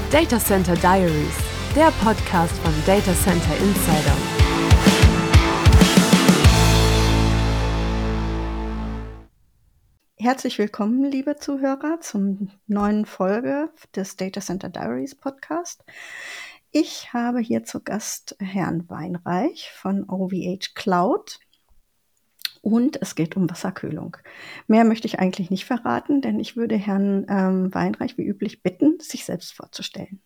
Data Center Diaries, der Podcast von Data Center Insider. Herzlich willkommen, liebe Zuhörer, zum neuen Folge des Data Center Diaries Podcast. Ich habe hier zu Gast Herrn Weinreich von OVH Cloud und es geht um Wasserkühlung. Mehr möchte ich eigentlich nicht verraten, denn ich würde Herrn Weinreich wie üblich bitten, sich selbst vorzustellen.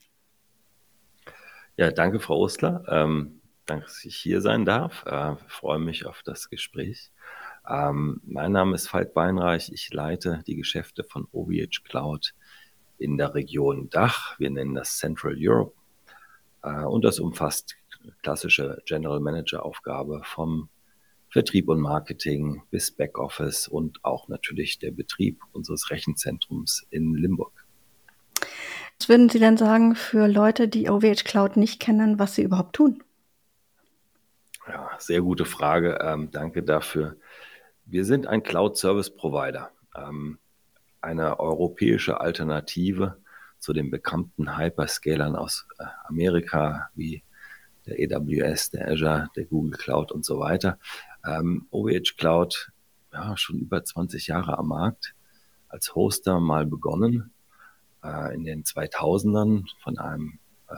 Ja, danke, Frau Ostler. Danke, dass ich hier sein darf. Freue mich auf das Gespräch. Mein Name ist Veit Weinreich. Ich leite die Geschäfte von OVH Cloud in der Region Dach. Wir nennen das Central Europe. Und das umfasst klassische General Manager Aufgabe vom Vertrieb und Marketing bis Backoffice und auch natürlich der Betrieb unseres Rechenzentrums in Limburg. Was würden Sie denn sagen für Leute, die OVH Cloud nicht kennen, was sie überhaupt tun? Ja, sehr gute Frage. Danke dafür. Wir sind ein Cloud-Service-Provider, eine europäische Alternative zu den bekannten Hyperscalern aus Amerika wie der AWS, der Azure, der Google Cloud und so weiter. OVH Cloud, ja, schon über 20 Jahre am Markt, als Hoster mal begonnen, in den 2000ern von einem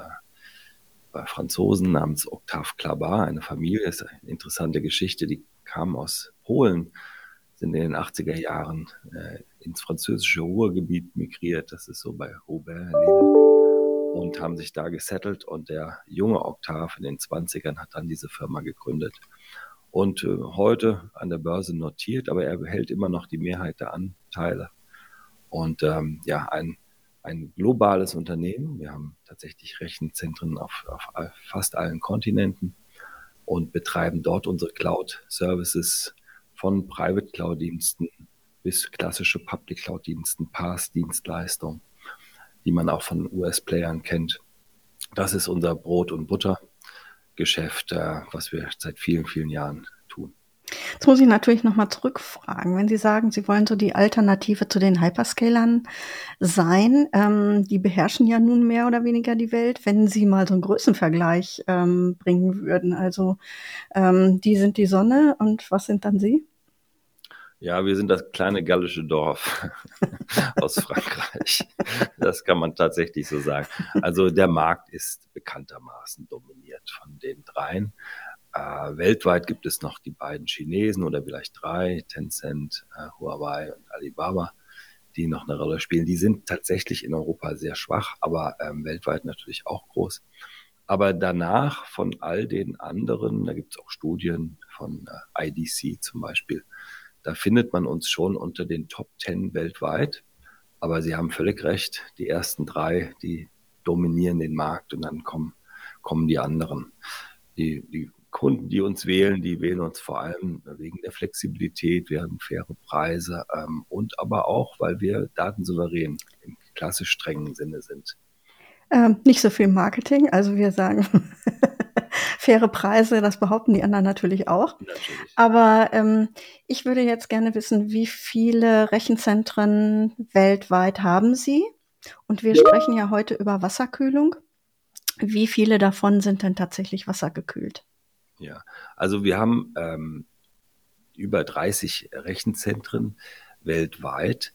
Franzosen namens Octave Clabar, eine Familie, ist eine interessante Geschichte, die kam aus Polen, sind in den 80er Jahren ins französische Ruhrgebiet migriert, das ist so bei Roubaix, Lille, und haben sich da gesettelt und der junge Octave in den 20ern hat dann diese Firma gegründet und heute an der Börse notiert, aber er behält immer noch die Mehrheit der Anteile und ja, ein globales Unternehmen. Wir haben tatsächlich Rechenzentren auf fast allen Kontinenten und betreiben dort unsere Cloud-Services von Private Cloud-Diensten bis klassische Public Cloud-Diensten, PaaS-Dienstleistungen, die man auch von US-Playern kennt. Das ist unser Brot- und Buttergeschäft, was wir seit vielen, vielen Jahren tun. Jetzt muss ich natürlich nochmal zurückfragen. Wenn Sie sagen, Sie wollen so die Alternative zu den Hyperscalern sein, die beherrschen ja nun mehr oder weniger die Welt, wenn Sie mal so einen Größenvergleich bringen würden. Also die sind die Sonne und was sind dann Sie? Ja, wir sind das kleine gallische Dorf aus Frankreich. Das kann man tatsächlich so sagen. Also der Markt ist bekanntermaßen dominiert von den dreien. Weltweit gibt es noch die beiden Chinesen oder vielleicht drei, Tencent, Huawei und Alibaba, die noch eine Rolle spielen. Die sind tatsächlich in Europa sehr schwach, aber weltweit natürlich auch groß. Aber danach von all den anderen, da gibt es auch Studien von IDC zum Beispiel, da findet man uns schon unter den Top 10 weltweit. Aber Sie haben völlig recht, die ersten drei, die dominieren den Markt und dann kommen die anderen. Die Kunden, die uns wählen, die wählen uns vor allem wegen der Flexibilität, wir haben faire Preise und aber auch, weil wir datensouverän im klassisch strengen Sinne sind. Nicht so viel Marketing, also wir sagen faire Preise, das behaupten die anderen natürlich auch. Natürlich. Aber ich würde jetzt gerne wissen, wie viele Rechenzentren weltweit haben Sie? Und wir sprechen ja heute über Wasserkühlung. Wie viele davon sind denn tatsächlich wassergekühlt? Ja, also wir haben über 30 Rechenzentren weltweit.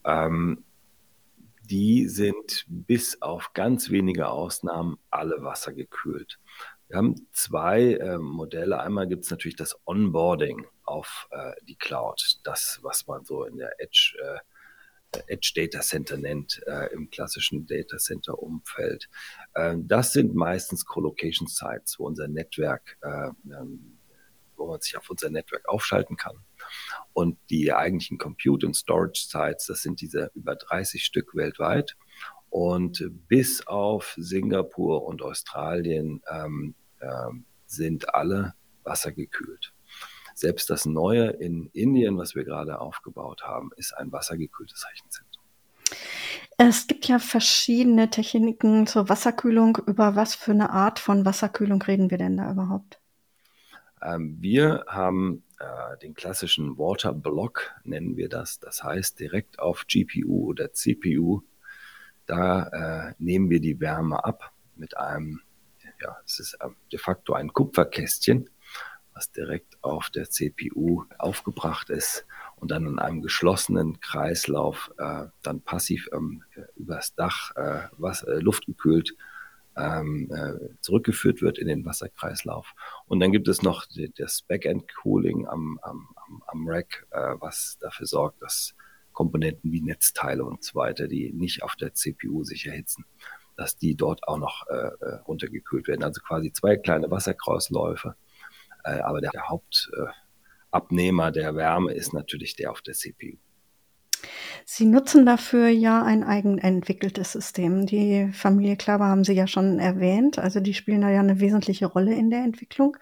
Die sind bis auf ganz wenige Ausnahmen alle wassergekühlt. Wir haben zwei Modelle. Einmal gibt es natürlich das Onboarding auf die Cloud, das, was man so in der Edge Data Center nennt, im klassischen Data Center Umfeld. Das sind meistens Colocation Sites, wo unser Netzwerk, wo man sich auf unser Netzwerk aufschalten kann. Und die eigentlichen Compute- und Storage-Sites, das sind diese über 30 Stück weltweit. Und bis auf Singapur und Australien sind alle wassergekühlt. Selbst das Neue in Indien, was wir gerade aufgebaut haben, ist ein wassergekühltes Rechenzentrum. Es gibt ja verschiedene Techniken zur Wasserkühlung. Über was für eine Art von Wasserkühlung reden wir denn da überhaupt? Wir haben den klassischen Water Block, nennen wir das. Das heißt, direkt auf GPU oder CPU Da nehmen wir die Wärme ab mit einem, ja, es ist de facto ein Kupferkästchen, was direkt auf der CPU aufgebracht ist und dann in einem geschlossenen Kreislauf dann passiv übers Dach luftgekühlt zurückgeführt wird in den Wasserkreislauf. Und dann gibt es noch das Backend-Cooling am Rack, was dafür sorgt, dass Komponenten wie Netzteile und so weiter, die nicht auf der CPU sich erhitzen, dass die dort auch noch runtergekühlt werden. Also quasi 2 kleine Wasserkreisläufe. Aber der Hauptabnehmer der Wärme ist natürlich der auf der CPU. Sie nutzen dafür ja ein eigen entwickeltes System. Die Familie Klaver haben Sie ja schon erwähnt, also die spielen da ja eine wesentliche Rolle in der Entwicklung.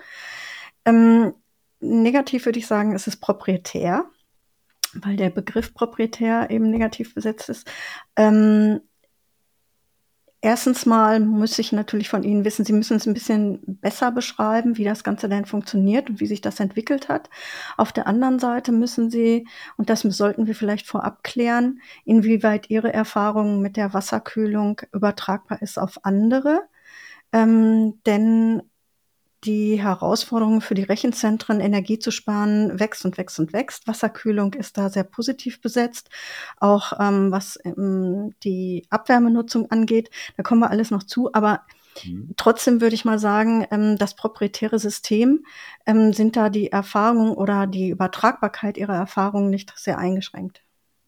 Negativ würde ich sagen, es ist proprietär, weil der Begriff proprietär eben negativ besetzt ist. Erstens mal muss ich natürlich von Ihnen wissen, Sie müssen es ein bisschen besser beschreiben, wie das Ganze denn funktioniert und wie sich das entwickelt hat. Auf der anderen Seite müssen Sie, und das sollten wir vielleicht vorab klären, inwieweit Ihre Erfahrung mit der Wasserkühlung übertragbar ist auf andere. Denn die Herausforderung für die Rechenzentren, Energie zu sparen, wächst und wächst und wächst. Wasserkühlung ist da sehr positiv besetzt, auch was die Abwärmenutzung angeht. Da kommen wir alles noch zu, aber trotzdem würde ich mal sagen, das proprietäre System, sind da die Erfahrungen oder die Übertragbarkeit Ihrer Erfahrungen nicht sehr eingeschränkt.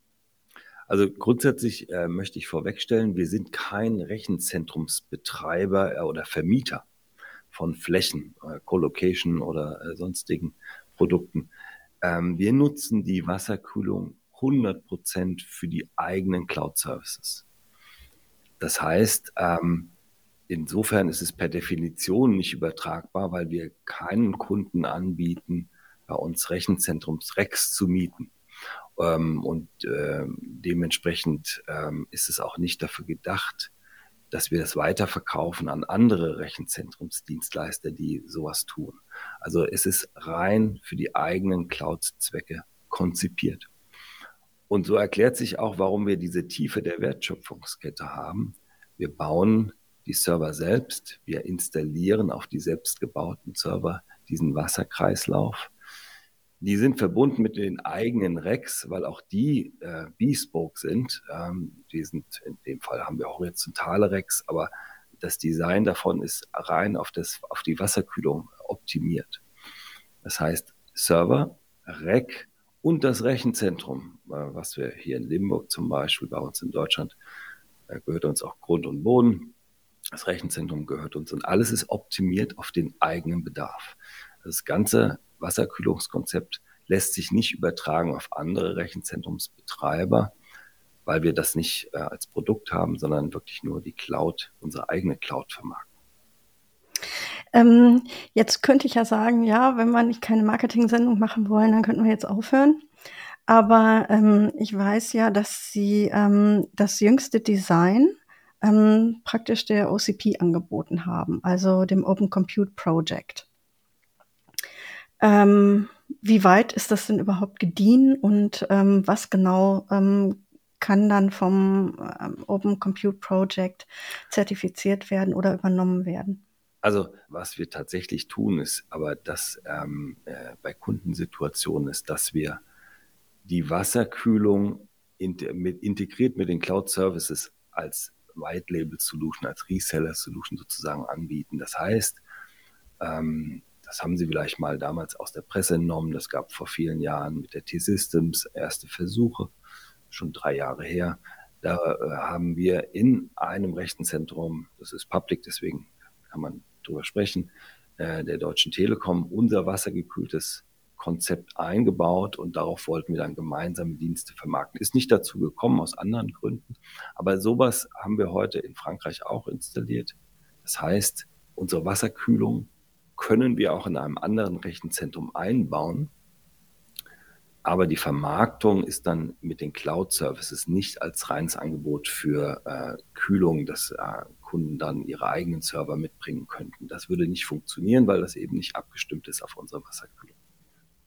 Also grundsätzlich möchte ich vorwegstellen, wir sind kein Rechenzentrumsbetreiber oder Vermieter von Flächen, Colocation oder sonstigen Produkten. Wir nutzen die Wasserkühlung 100% für die eigenen Cloud-Services. Das heißt, insofern ist es per Definition nicht übertragbar, weil wir keinen Kunden anbieten, bei uns Rechenzentrums-Racks zu mieten. Und dementsprechend ist es auch nicht dafür gedacht, dass wir das weiterverkaufen an andere Rechenzentrumsdienstleister, die sowas tun. Also es ist rein für die eigenen Cloud-Zwecke konzipiert. Und so erklärt sich auch, warum wir diese Tiefe der Wertschöpfungskette haben. Wir bauen die Server selbst, wir installieren auf die selbstgebauten Server diesen Wasserkreislauf. Die sind verbunden mit den eigenen Racks, weil auch die bespoke sind. Die sind, in dem Fall haben wir horizontale Racks, aber das Design davon ist rein auf die Wasserkühlung optimiert. Das heißt, Server, Rack und das Rechenzentrum, was wir hier in Limburg zum Beispiel, bei uns in Deutschland, gehört uns auch Grund und Boden. Das Rechenzentrum gehört uns und alles ist optimiert auf den eigenen Bedarf. Das ganze Wasserkühlungskonzept lässt sich nicht übertragen auf andere Rechenzentrumsbetreiber, weil wir das nicht als Produkt haben, sondern wirklich nur die Cloud, unsere eigene Cloud vermarkten. Jetzt könnte ich ja sagen, ja, wenn wir nicht keine Marketing-Sendung machen wollen, dann könnten wir jetzt aufhören. Aber ich weiß ja, dass Sie das jüngste Design praktisch der OCP angeboten haben, also dem Open Compute Project. Wie weit ist das denn überhaupt gediehen und was genau kann dann vom Open Compute Project zertifiziert werden oder übernommen werden? Also was wir tatsächlich tun, ist aber, dass bei Kundensituationen ist, dass wir die Wasserkühlung integriert mit den Cloud-Services als White-Label-Solution, als Reseller-Solution sozusagen anbieten. Das heißt, das haben Sie vielleicht mal damals aus der Presse entnommen, das gab vor vielen Jahren mit der T-Systems erste Versuche, schon 3 Jahre her. Da haben wir in einem Rechenzentrum, das ist public, deswegen kann man drüber sprechen, der Deutschen Telekom, unser wassergekühltes Konzept eingebaut und darauf wollten wir dann gemeinsame Dienste vermarkten. Ist nicht dazu gekommen, aus anderen Gründen, aber sowas haben wir heute in Frankreich auch installiert. Das heißt, unsere Wasserkühlung können wir auch in einem anderen Rechenzentrum einbauen, aber die Vermarktung ist dann mit den Cloud-Services nicht als reines Angebot für Kühlung, dass Kunden dann ihre eigenen Server mitbringen könnten. Das würde nicht funktionieren, weil das eben nicht abgestimmt ist auf unsere Wasserkühlung.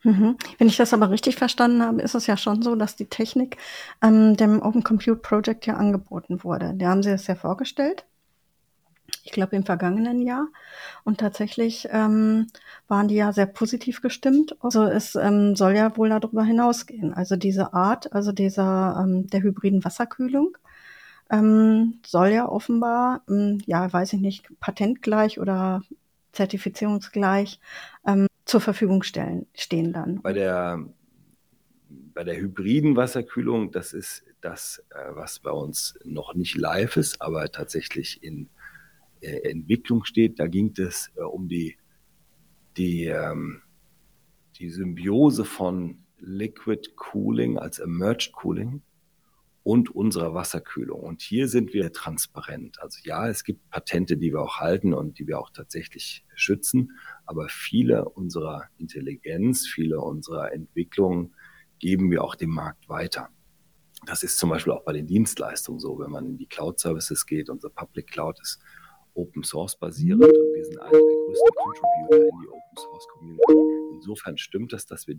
Mhm. Wenn ich das aber richtig verstanden habe, ist es ja schon so, dass die Technik dem Open Compute Project ja angeboten wurde. Da haben Sie es ja vorgestellt, ich glaube im vergangenen Jahr. Und tatsächlich waren die ja sehr positiv gestimmt. Also es soll ja wohl darüber hinausgehen. Also diese Art, also der hybriden Wasserkühlung soll ja offenbar, ja, weiß ich nicht, patentgleich oder zertifizierungsgleich zur Verfügung stehen dann. Bei der hybriden Wasserkühlung, das ist das, was bei uns noch nicht live ist, aber tatsächlich in Entwicklung steht. Da ging es um die, ähm, die Symbiose von Liquid Cooling als Emerged Cooling und unserer Wasserkühlung. Und hier sind wir transparent. Also ja, es gibt Patente, die wir auch halten und die wir auch tatsächlich schützen, aber viele unserer Intelligenz, viele unserer Entwicklungen geben wir auch dem Markt weiter. Das ist zum Beispiel auch bei den Dienstleistungen so, wenn man in die Cloud-Services geht. Unser Public Cloud ist Open Source basierend und wir sind einer der größten Contributor in die Open Source Community. Insofern stimmt es, dass wir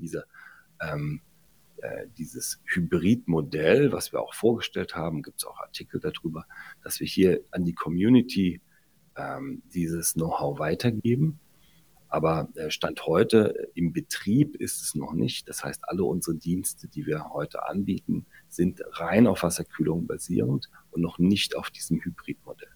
dieses Hybridmodell, was wir auch vorgestellt haben, gibt es auch Artikel darüber, dass wir hier an die Community dieses Know-how weitergeben. Aber Stand heute im Betrieb ist es noch nicht. Das heißt, alle unsere Dienste, die wir heute anbieten, sind rein auf Wasserkühlung basierend und noch nicht auf diesem Hybridmodell.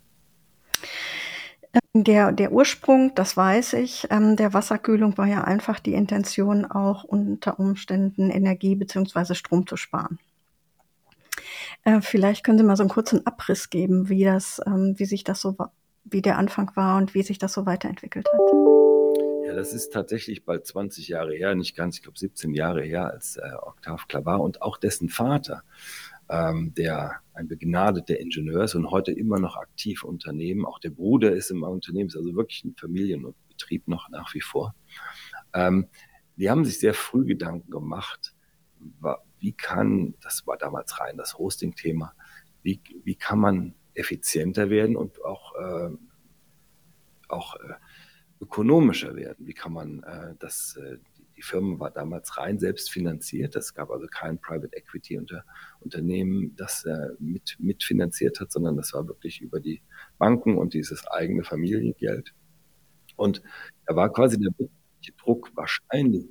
Der Ursprung, das weiß ich, der Wasserkühlung war ja einfach die Intention, auch unter Umständen Energie beziehungsweise Strom zu sparen. Vielleicht können Sie mal so einen kurzen Abriss geben, wie der Anfang war und wie sich das so weiterentwickelt hat. Ja, das ist tatsächlich bald 20 Jahre her, nicht ganz, ich glaube 17 Jahre her, als Octave Clavat und auch dessen Vater, der ein begnadeter Ingenieur ist und heute immer noch aktiv im Unternehmen. Auch der Bruder ist im Unternehmen, ist also wirklich ein Familienbetrieb noch nach wie vor. Die haben sich sehr früh Gedanken gemacht, das war damals rein das Hosting-Thema, wie kann man effizienter werden und auch ökonomischer werden? Wie kann man die Firma war damals rein selbst finanziert. Es gab also kein Private Equity Unternehmen, das mitfinanziert hat, sondern das war wirklich über die Banken und dieses eigene Familiengeld. Und da war quasi der wirtschaftliche Druck wahrscheinlich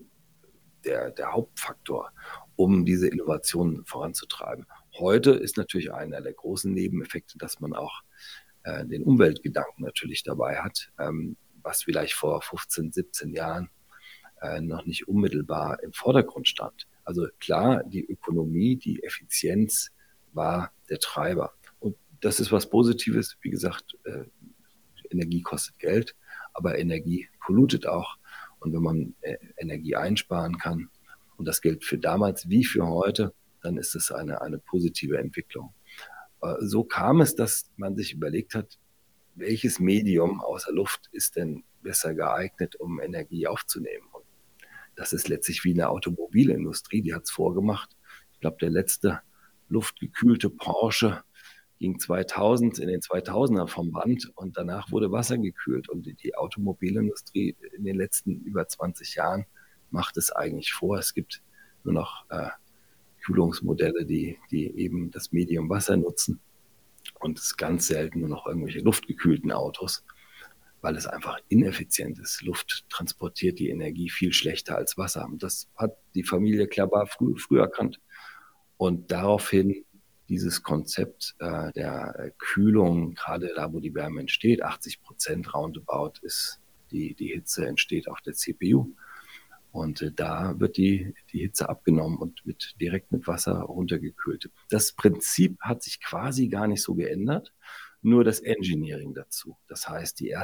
der Hauptfaktor, um diese Innovationen voranzutreiben. Heute ist natürlich einer der großen Nebeneffekte, dass man auch den Umweltgedanken natürlich dabei hat, was vielleicht vor 15, 17 Jahren noch nicht unmittelbar im Vordergrund stand. Also klar, die Ökonomie, die Effizienz war der Treiber. Und das ist was Positives. Wie gesagt, Energie kostet Geld, aber Energie pollutet auch. Und wenn man Energie einsparen kann, und das gilt für damals wie für heute, dann ist es eine positive Entwicklung. So kam es, dass man sich überlegt hat, welches Medium außer Luft ist denn besser geeignet, um Energie aufzunehmen. Und das ist letztlich wie eine Automobilindustrie, die hat es vorgemacht. Ich glaube, der letzte luftgekühlte Porsche ging in den 2000er vom Band und danach wurde Wasser gekühlt. Und die Automobilindustrie in den letzten über 20 Jahren macht es eigentlich vor. Es gibt nur noch Kühlungsmodelle, die eben das Medium Wasser nutzen und es ist ganz selten nur noch irgendwelche luftgekühlten Autos, weil es einfach ineffizient ist. Luft transportiert die Energie viel schlechter als Wasser. Und das hat die Familie Clavat früh erkannt. Und daraufhin dieses Konzept der Kühlung, gerade da, wo die Wärme entsteht, 80% roundabout ist die Hitze entsteht auf der CPU. Und da wird die Hitze abgenommen und direkt mit Wasser runtergekühlt. Das Prinzip hat sich quasi gar nicht so geändert, nur das Engineering dazu. Das heißt, wir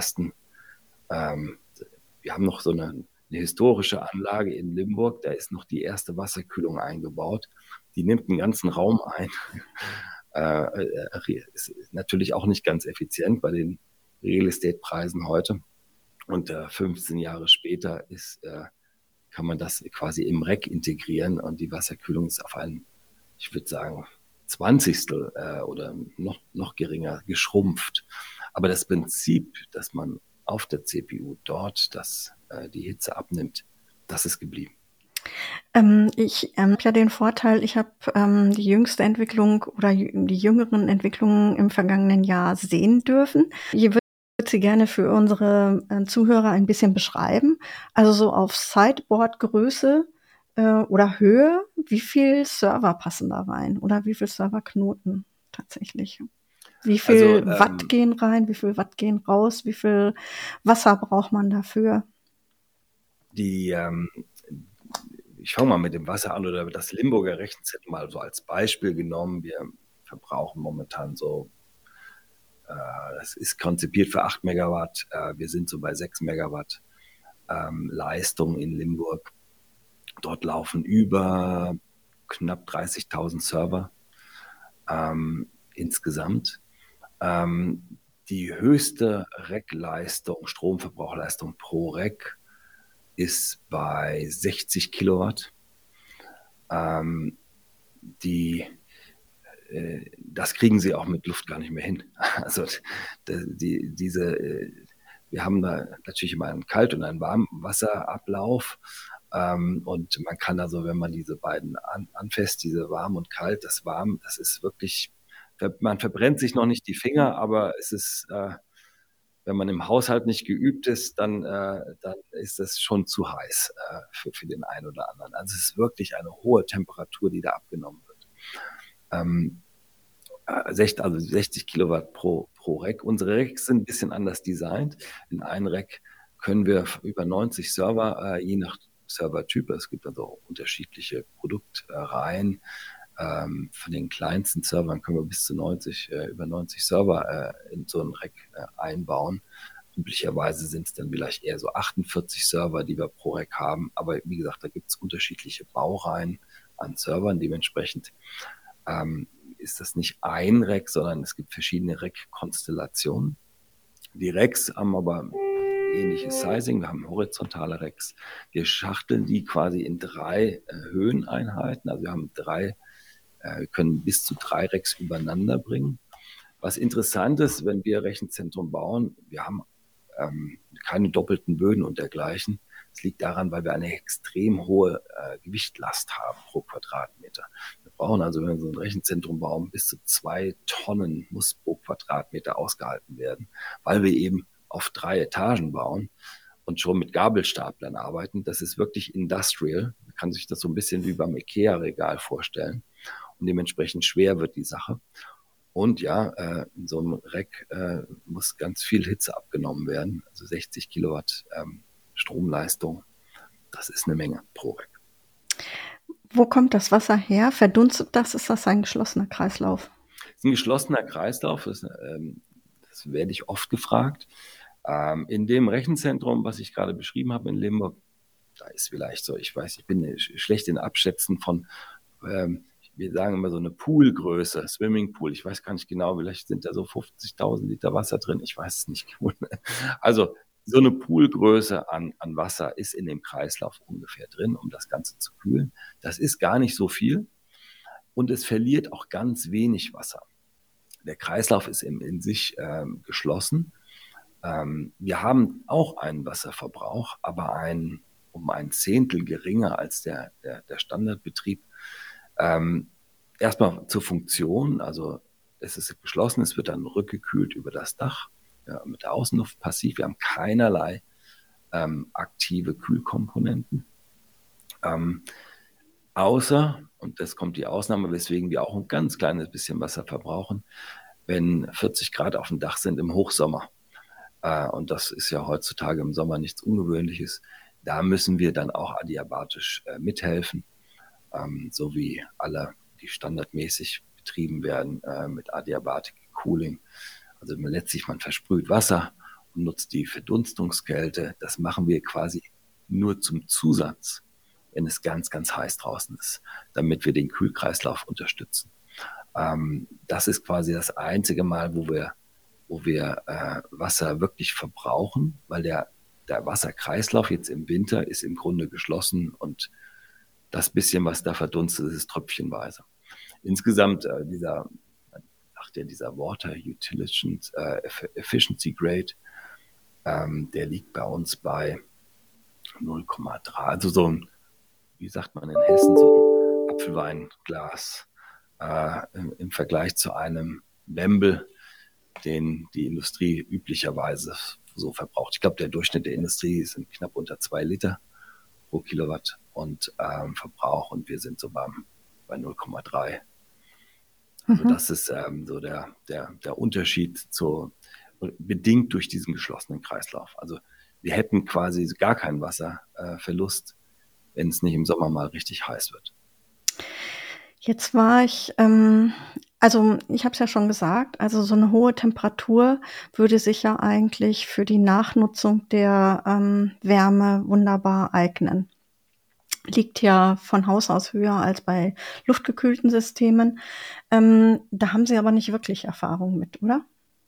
haben noch so eine historische Anlage in Limburg, da ist noch die erste Wasserkühlung eingebaut. Die nimmt einen ganzen Raum ein. Ist natürlich auch nicht ganz effizient bei den Real Estate Preisen heute. Und 15 Jahre später kann man das quasi im Rack integrieren und die Wasserkühlung ist auf einen, ich würde sagen, Zwanzigstel oder noch geringer geschrumpft. Aber das Prinzip, dass man auf der CPU dort die Hitze abnimmt, das ist geblieben. Ich habe ja den Vorteil, ich habe die jüngste Entwicklung oder die jüngeren Entwicklungen im vergangenen Jahr sehen dürfen. Ich würde sie gerne für unsere Zuhörer ein bisschen beschreiben. Also so auf Sideboard-Größe oder Höhe, wie viel Server passen da rein oder wie viel Serverknoten tatsächlich? Wie Also viel Watt gehen rein, wie viel Watt gehen raus, wie viel Wasser braucht man dafür? Ich fange mal mit dem Wasser an oder das Limburger Rechenzentrum mal so als Beispiel genommen. Wir verbrauchen momentan so, das ist konzipiert für 8 Megawatt. Wir sind so bei 6 Megawatt Leistung in Limburg. Dort laufen über knapp 30.000 Server insgesamt. Die höchste Rack-Leistung, Stromverbrauchleistung pro Rack ist bei 60 Kilowatt. Das kriegen sie auch mit Luft gar nicht mehr hin. Also wir haben da natürlich immer einen Kalt- und einen Warmwasserablauf. Und man kann also, wenn man diese beiden anfasst, diese warm und kalt, das warm, das ist wirklich, man verbrennt sich noch nicht die Finger, aber es ist, wenn man im Haushalt nicht geübt ist, dann ist das schon zu heiß für den einen oder anderen. Also es ist wirklich eine hohe Temperatur, die da abgenommen wird. Also 60 Kilowatt pro Rack. Unsere Racks sind ein bisschen anders designt. In einem Rack können wir über 90 Server, je nach Servertyp, es gibt also unterschiedliche Produktreihen. Von den kleinsten Servern können wir bis zu über 90 Server in so ein Rack einbauen. Üblicherweise sind es dann vielleicht eher so 48 Server, die wir pro Rack haben. Aber wie gesagt, da gibt es unterschiedliche Baureihen an Servern. Dementsprechend ist das nicht ein Rack, sondern es gibt verschiedene Rack-Konstellationen. Die Racks haben aber ähnliches Sizing. Wir haben horizontale Racks. Wir schachteln die quasi in 3 Höheneinheiten. Also wir können bis zu 3 Racks übereinander bringen. Was interessant ist, wenn wir Rechenzentrum bauen, wir haben keine doppelten Böden und dergleichen. Das liegt daran, weil wir eine extrem hohe Gewichtlast haben pro Quadratmeter. Wir brauchen also, wenn wir so ein Rechenzentrum bauen, bis zu 2 Tonnen muss pro Quadratmeter ausgehalten werden, weil wir eben auf 3 Etagen bauen und schon mit Gabelstaplern arbeiten. Das ist wirklich industrial. Man kann sich das so ein bisschen wie beim IKEA-Regal vorstellen. Und dementsprechend schwer wird die Sache. Und ja, in so einem Rack muss ganz viel Hitze abgenommen werden. Also 60 Kilowatt Stromleistung, das ist eine Menge pro Rack. Wo kommt das Wasser her? Verdunstet das? Ist das ein geschlossener Kreislauf? Das ist ein geschlossener Kreislauf, das werde ich oft gefragt. In dem Rechenzentrum, was ich gerade beschrieben habe in Limburg, da ist vielleicht so, ich bin schlecht in Abschätzen von wir sagen immer so eine Poolgröße, Swimmingpool. Ich weiß gar nicht genau, vielleicht sind da so 50.000 Liter Wasser drin. Ich weiß es nicht. Also so eine Poolgröße an Wasser ist in dem Kreislauf ungefähr drin, um das Ganze zu kühlen. Das ist gar nicht so viel und es verliert auch ganz wenig Wasser. Der Kreislauf ist in sich geschlossen. Wir haben auch einen Wasserverbrauch, aber um ein Zehntel geringer als der Standardbetrieb. Erstmal zur Funktion, also es ist geschlossen, es wird dann rückgekühlt über das Dach mit der Außenluft passiv. Wir haben keinerlei aktive Kühlkomponenten. Außer, und das kommt die Ausnahme, weswegen wir auch ein ganz kleines bisschen Wasser verbrauchen, wenn 40 Grad auf dem Dach sind im Hochsommer. Und das ist ja heutzutage im Sommer nichts Ungewöhnliches. Da müssen wir dann auch adiabatisch mithelfen. So wie alle, die standardmäßig betrieben werden mit Adiabatic Cooling. Also letztlich man versprüht Wasser und nutzt die Verdunstungskälte. Das machen wir quasi nur zum Zusatz, wenn es ganz, ganz heiß draußen ist, damit wir den Kühlkreislauf unterstützen. Das ist quasi das einzige Mal, wo wir Wasser wirklich verbrauchen, weil der Wasserkreislauf jetzt im Winter ist im Grunde geschlossen und das bisschen, was da verdunstet, ist tröpfchenweise. Insgesamt dieser Water Efficiency Grade, der liegt bei uns bei 0,3, also so ein wie sagt man in Hessen, so ein Apfelweinglas im Vergleich zu einem Bembel, den die Industrie üblicherweise so verbraucht. Ich glaube, der Durchschnitt der Industrie sind knapp unter 2 Liter pro Kilowatt und Verbrauch, und wir sind so bei 0,3. Also das ist so der Unterschied bedingt durch diesen geschlossenen Kreislauf. Also wir hätten quasi gar keinen Wasserverlust, wenn es nicht im Sommer mal richtig heiß wird. Jetzt war ich, also ich habe es ja schon gesagt, also so eine hohe Temperatur würde sich ja eigentlich für die Nachnutzung der Wärme wunderbar eignen. Liegt ja von Haus aus höher als bei luftgekühlten Systemen. Da haben Sie aber nicht wirklich Erfahrung mit, oder?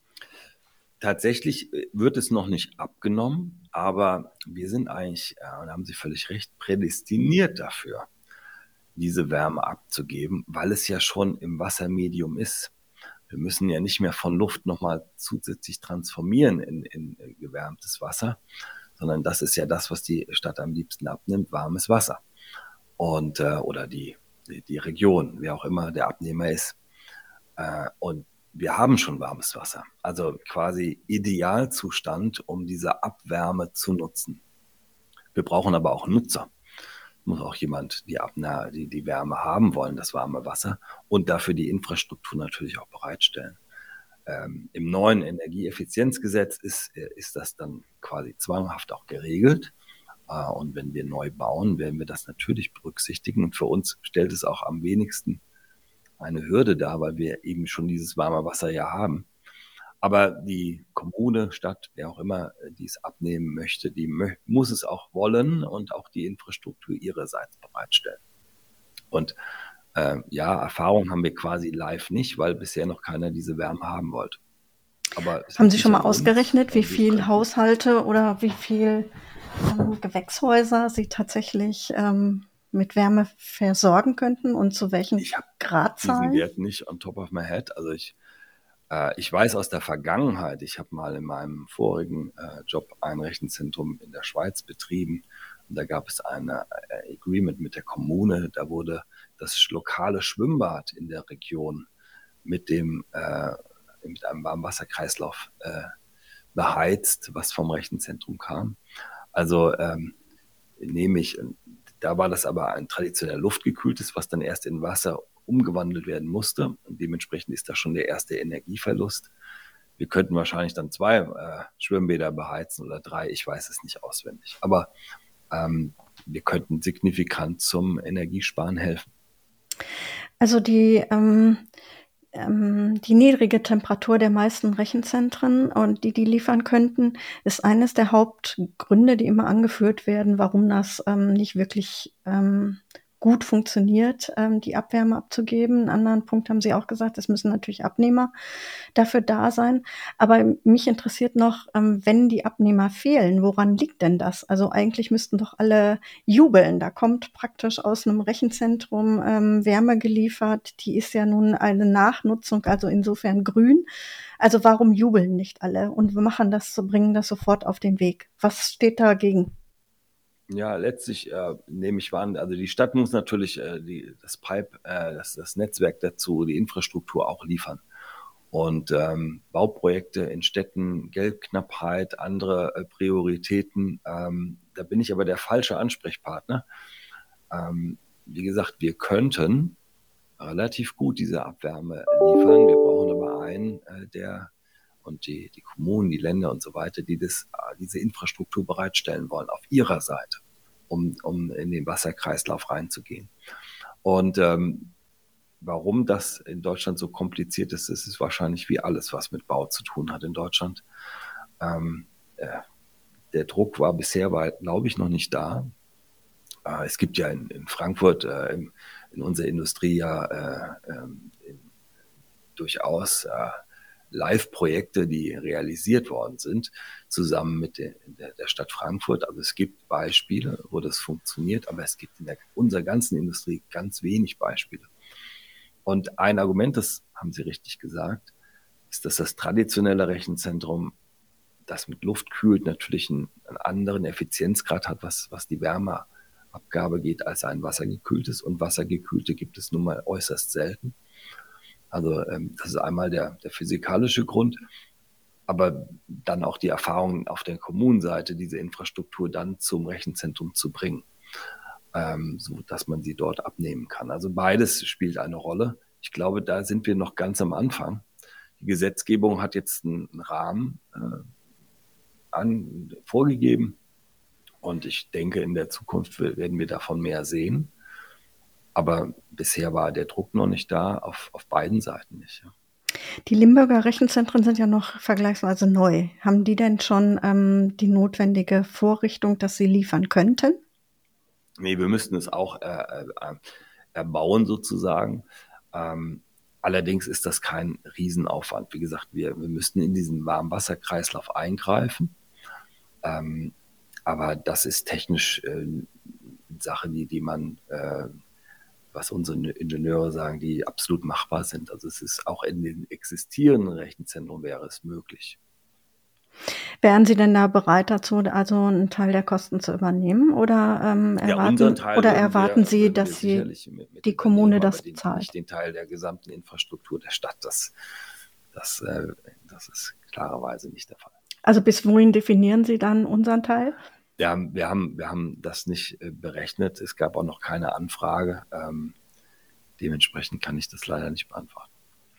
Tatsächlich wird es noch nicht abgenommen, aber wir sind eigentlich, und da haben Sie völlig recht, prädestiniert dafür, diese Wärme abzugeben, weil es ja schon im Wassermedium ist. Wir müssen ja nicht mehr von Luft nochmal zusätzlich transformieren in gewärmtes Wasser, sondern das ist ja das, was die Stadt am liebsten abnimmt, warmes Wasser. Und oder die Region, wer auch immer der Abnehmer ist. Und wir haben schon warmes Wasser. Also quasi Idealzustand, um diese Abwärme zu nutzen. Wir brauchen aber auch Nutzer. Muss auch jemand die Wärme haben wollen, das warme Wasser, und dafür die Infrastruktur natürlich auch bereitstellen. Im neuen Energieeffizienzgesetz ist das dann quasi zwanghaft auch geregelt. Und wenn wir neu bauen, werden wir das natürlich berücksichtigen. Und für uns stellt es auch am wenigsten eine Hürde dar, weil wir eben schon dieses warme Wasser ja haben. Aber die Kommune, Stadt, wer auch immer dies abnehmen möchte, die muss es auch wollen und auch die Infrastruktur ihrerseits bereitstellen. Und Erfahrung haben wir quasi live nicht, weil bisher noch keiner diese Wärme haben wollte. Aber haben Sie schon mal ausgerechnet, wie viel Haushalte oder wie viel Gewächshäuser Sie tatsächlich mit Wärme versorgen könnten und zu welchen Gradzahlen? Diesen Wert nicht on top of my head. Also ich weiß aus der Vergangenheit, ich habe mal in meinem vorigen Job ein Rechenzentrum in der Schweiz betrieben, und da gab es ein Agreement mit der Kommune. Da wurde das lokale Schwimmbad in der Region mit einem Warmwasserkreislauf beheizt, was vom Rechenzentrum kam. Also da war das aber ein traditionell luftgekühltes, was dann erst in Wasser umgewandelt werden musste. Und dementsprechend ist das schon der erste Energieverlust. Wir könnten wahrscheinlich dann 2 Schwimmbäder beheizen oder 3, ich weiß es nicht auswendig. Aber wir könnten signifikant zum Energiesparen helfen. Also die niedrige Temperatur der meisten Rechenzentren und die liefern könnten, ist eines der Hauptgründe, die immer angeführt werden, warum das nicht wirklich gut funktioniert, die Abwärme abzugeben. Einen anderen Punkt haben Sie auch gesagt, es müssen natürlich Abnehmer dafür da sein. Aber mich interessiert noch, wenn die Abnehmer fehlen, woran liegt denn das? Also eigentlich müssten doch alle jubeln. Da kommt praktisch aus einem Rechenzentrum Wärme geliefert. Die ist ja nun eine Nachnutzung, also insofern grün. Also warum jubeln nicht alle und bringen das sofort auf den Weg? Was steht dagegen? Ja, letztlich nehme ich wahr, also die Stadt muss natürlich das Netzwerk dazu, die Infrastruktur auch liefern. Und Bauprojekte in Städten, Geldknappheit, andere Prioritäten, da bin ich aber der falsche Ansprechpartner. Wie gesagt, wir könnten relativ gut diese Abwärme liefern. Wir brauchen aber einen, und die Kommunen, die Länder und so weiter, die diese Infrastruktur bereitstellen wollen auf ihrer Seite, um in den Wasserkreislauf reinzugehen. Und warum das in Deutschland so kompliziert ist, ist wahrscheinlich wie alles, was mit Bau zu tun hat in Deutschland. Der Druck war bisher, glaube ich, noch nicht da. Es gibt ja in Frankfurt, in unserer Industrie durchaus Live-Projekte, die realisiert worden sind, zusammen mit der Stadt Frankfurt. Also es gibt Beispiele, wo das funktioniert, aber es gibt in unserer ganzen Industrie ganz wenig Beispiele. Und ein Argument, das haben Sie richtig gesagt, ist, dass das traditionelle Rechenzentrum, das mit Luft kühlt, natürlich einen anderen Effizienzgrad hat, was die Wärme Abgabe geht als ein wassergekühltes. Und wassergekühlte gibt es nun mal äußerst selten. Also das ist einmal der physikalische Grund, aber dann auch die Erfahrung auf der Kommunenseite, diese Infrastruktur dann zum Rechenzentrum zu bringen, so dass man sie dort abnehmen kann. Also beides spielt eine Rolle. Ich glaube, da sind wir noch ganz am Anfang. Die Gesetzgebung hat jetzt einen Rahmen vorgegeben und ich denke, in der Zukunft werden wir davon mehr sehen. Aber bisher war der Druck noch nicht da, auf beiden Seiten nicht. Ja. Die Limburger Rechenzentren sind ja noch vergleichsweise neu. Haben die denn schon die notwendige Vorrichtung, dass sie liefern könnten? Nee, wir müssten es auch erbauen sozusagen. Allerdings ist das kein Riesenaufwand. Wie gesagt, wir müssten in diesen Warmwasserkreislauf eingreifen. Aber das ist technisch eine Sache, die man, was unsere Ingenieure sagen, die absolut machbar sind. Also es ist auch in den existierenden Rechenzentren wäre es möglich. Wären Sie denn da bereit dazu, also einen Teil der Kosten zu übernehmen? Oder erwarten Sie, dass die Kommune das bezahlt? Nicht den Teil der gesamten Infrastruktur der Stadt. Das ist klarerweise nicht der Fall. Also bis wohin definieren Sie dann unseren Teil? Ja, wir haben das nicht berechnet. Es gab auch noch keine Anfrage. Dementsprechend kann ich das leider nicht beantworten.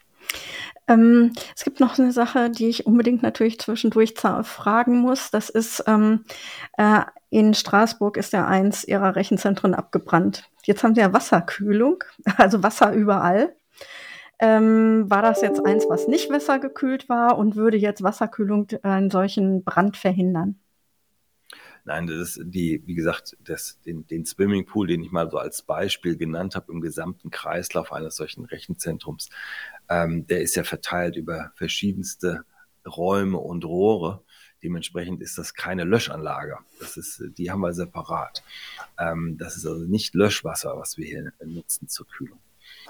Es gibt noch eine Sache, die ich unbedingt natürlich zwischendurch fragen muss. Das ist, in Straßburg ist ja eins Ihrer Rechenzentren abgebrannt. Jetzt haben Sie ja Wasserkühlung, also Wasser überall. War das jetzt eins, was nicht wassergekühlt war und würde jetzt Wasserkühlung einen solchen Brand verhindern? Nein, das ist wie gesagt, den Swimmingpool, den ich mal so als Beispiel genannt habe im gesamten Kreislauf eines solchen Rechenzentrums, der ist ja verteilt über verschiedenste Räume und Rohre. Dementsprechend ist das keine Löschanlage. Die haben wir separat. Das ist also nicht Löschwasser, was wir hier nutzen zur Kühlung.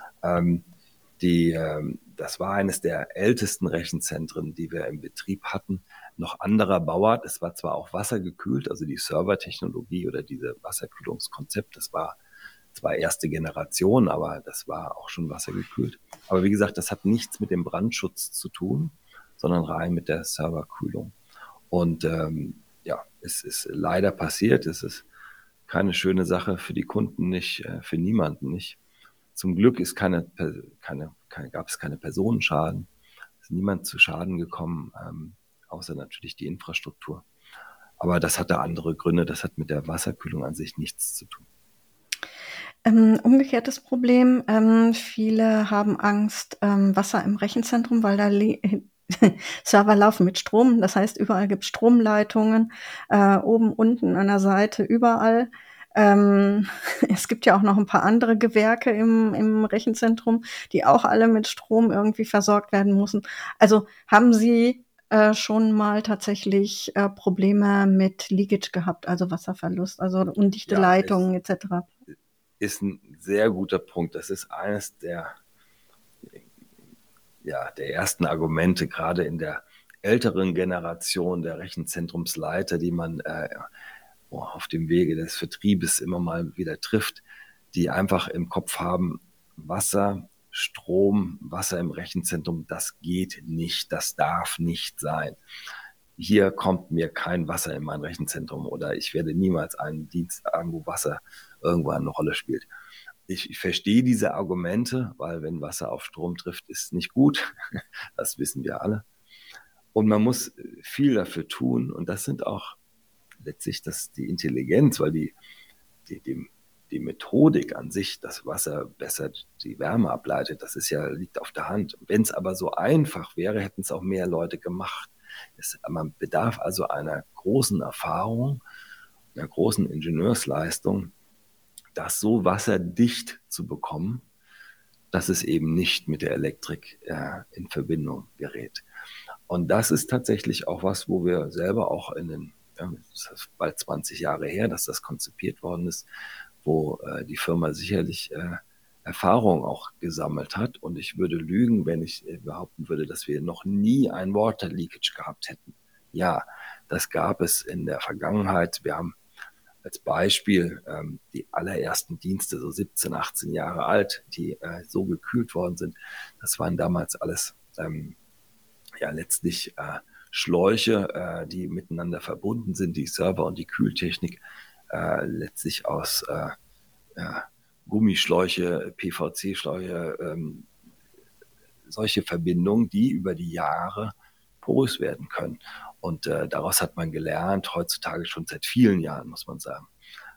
Das war eines der ältesten Rechenzentren, die wir im Betrieb hatten. Noch anderer Bauart. Es war zwar auch wassergekühlt, also die Servertechnologie oder diese Wasserkühlungskonzept, das war zwar erste Generation, aber das war auch schon wassergekühlt. Aber wie gesagt, das hat nichts mit dem Brandschutz zu tun, sondern rein mit der Serverkühlung. Und es ist leider passiert. Es ist keine schöne Sache für die Kunden nicht, für niemanden nicht. Zum Glück ist gab es keine Personenschaden. Es ist niemand zu Schaden gekommen, außer natürlich die Infrastruktur. Aber das hatte andere Gründe. Das hat mit der Wasserkühlung an sich nichts zu tun. Umgekehrtes Problem. Viele haben Angst, Wasser im Rechenzentrum, weil da Server laufen mit Strom. Das heißt, überall gibt es Stromleitungen, oben, unten, an der Seite, überall. Es gibt ja auch noch ein paar andere Gewerke im Rechenzentrum, die auch alle mit Strom irgendwie versorgt werden müssen. Also haben Sie schon mal tatsächlich Probleme mit Leakage gehabt, also Wasserverlust, also undichte Leitungen etc.? Ist ein sehr guter Punkt. Das ist eines der ersten Argumente, gerade in der älteren Generation der Rechenzentrumsleiter, die man auf dem Wege des Vertriebes immer mal wieder trifft, die einfach im Kopf haben, Wasser, Strom, Wasser im Rechenzentrum, das geht nicht, das darf nicht sein. Hier kommt mir kein Wasser in mein Rechenzentrum oder ich werde niemals einen Dienst haben, wo Wasser irgendwo eine Rolle spielt. Ich verstehe diese Argumente, weil wenn Wasser auf Strom trifft, ist nicht gut. Das wissen wir alle. Und man muss viel dafür tun. Und das sind auch letztlich die Intelligenz, weil die Methodik an sich, dass Wasser besser die Wärme ableitet, liegt auf der Hand. Wenn es aber so einfach wäre, hätten es auch mehr Leute gemacht. Man bedarf also einer großen Erfahrung, einer großen Ingenieursleistung, das so wasserdicht zu bekommen, dass es eben nicht mit der Elektrik in Verbindung gerät. Und das ist tatsächlich auch was, wo wir selber auch das ist bald 20 Jahre her, dass das konzipiert worden ist, wo die Firma sicherlich Erfahrung auch gesammelt hat. Und ich würde lügen, wenn ich behaupten würde, dass wir noch nie ein Water Leakage gehabt hätten. Ja, das gab es in der Vergangenheit. Wir haben als Beispiel die allerersten Dienste, so 17, 18 Jahre alt, die so gekühlt worden sind. Das waren damals alles letztlich Schläuche, die miteinander verbunden sind, die Server und die Kühltechnik letztlich aus Gummischläuche, PVC-Schläuche, solche Verbindungen, die über die Jahre porös werden können. Und daraus hat man gelernt, heutzutage schon seit vielen Jahren, muss man sagen,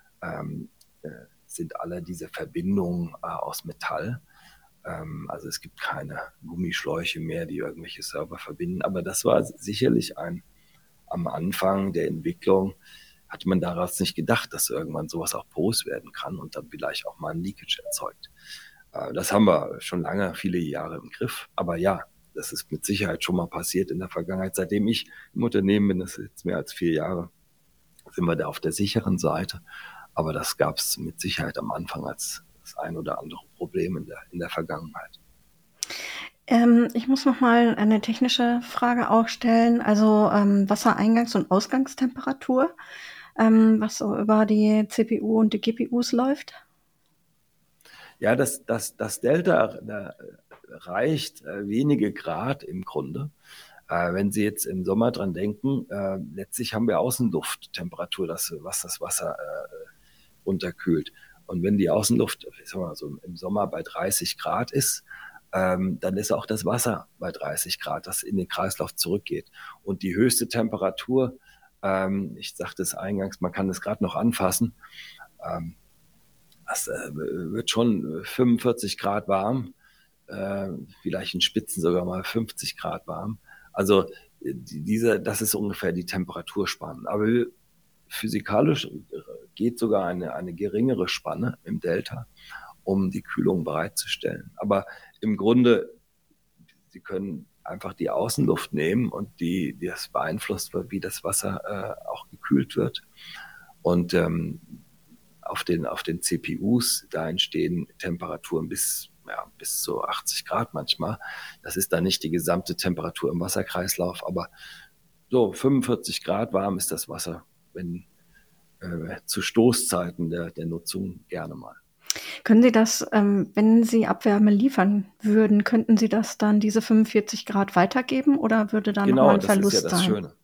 sind alle diese Verbindungen aus Metall. Also es gibt keine Gummischläuche mehr, die irgendwelche Server verbinden. Aber das war sicherlich am Anfang der Entwicklung, hatte man daraus nicht gedacht, dass irgendwann sowas auch porös werden kann und dann vielleicht auch mal ein Leakage erzeugt. Das haben wir schon lange, viele Jahre im Griff. Aber ja, das ist mit Sicherheit schon mal passiert in der Vergangenheit. Seitdem ich im Unternehmen bin, das ist jetzt mehr als 4 Jahre, sind wir da auf der sicheren Seite. Aber das gab es mit Sicherheit am Anfang als das ein oder andere Problem in der Vergangenheit. Ich muss noch mal eine technische Frage auch stellen. Also Wassereingangs- und Ausgangstemperatur, was so über die CPU und die GPUs läuft. Ja, das Delta reicht wenige Grad im Grunde. Wenn Sie jetzt im Sommer dran denken, letztlich haben wir Außenlufttemperatur, was das Wasser runterkühlt. Und wenn die Außenluft, ich sag mal, so im Sommer bei 30 Grad ist, dann ist auch das Wasser bei 30 Grad, das in den Kreislauf zurückgeht. Und die höchste Temperatur, ich sagte es eingangs, man kann es gerade noch anfassen, das wird schon 45 Grad warm, vielleicht in Spitzen sogar mal 50 Grad warm. Also das ist ungefähr die Temperaturspanne. Aber physikalisch geht sogar eine geringere Spanne im Delta, um die Kühlung bereitzustellen. Aber im Grunde, Sie können einfach die Außenluft nehmen und das beeinflusst wird, wie das Wasser auch gekühlt wird. Und auf den CPUs, da entstehen Temperaturen bis zu 80 Grad manchmal. Das ist dann nicht die gesamte Temperatur im Wasserkreislauf, aber so 45 Grad warm ist das Wasser, wenn zu Stoßzeiten der Nutzung gerne mal. Können Sie das, wenn Sie Abwärme liefern würden, könnten Sie das dann diese 45 Grad weitergeben oder würde da nochmal ein Verlust sein? Genau, das ist ja das Schöne.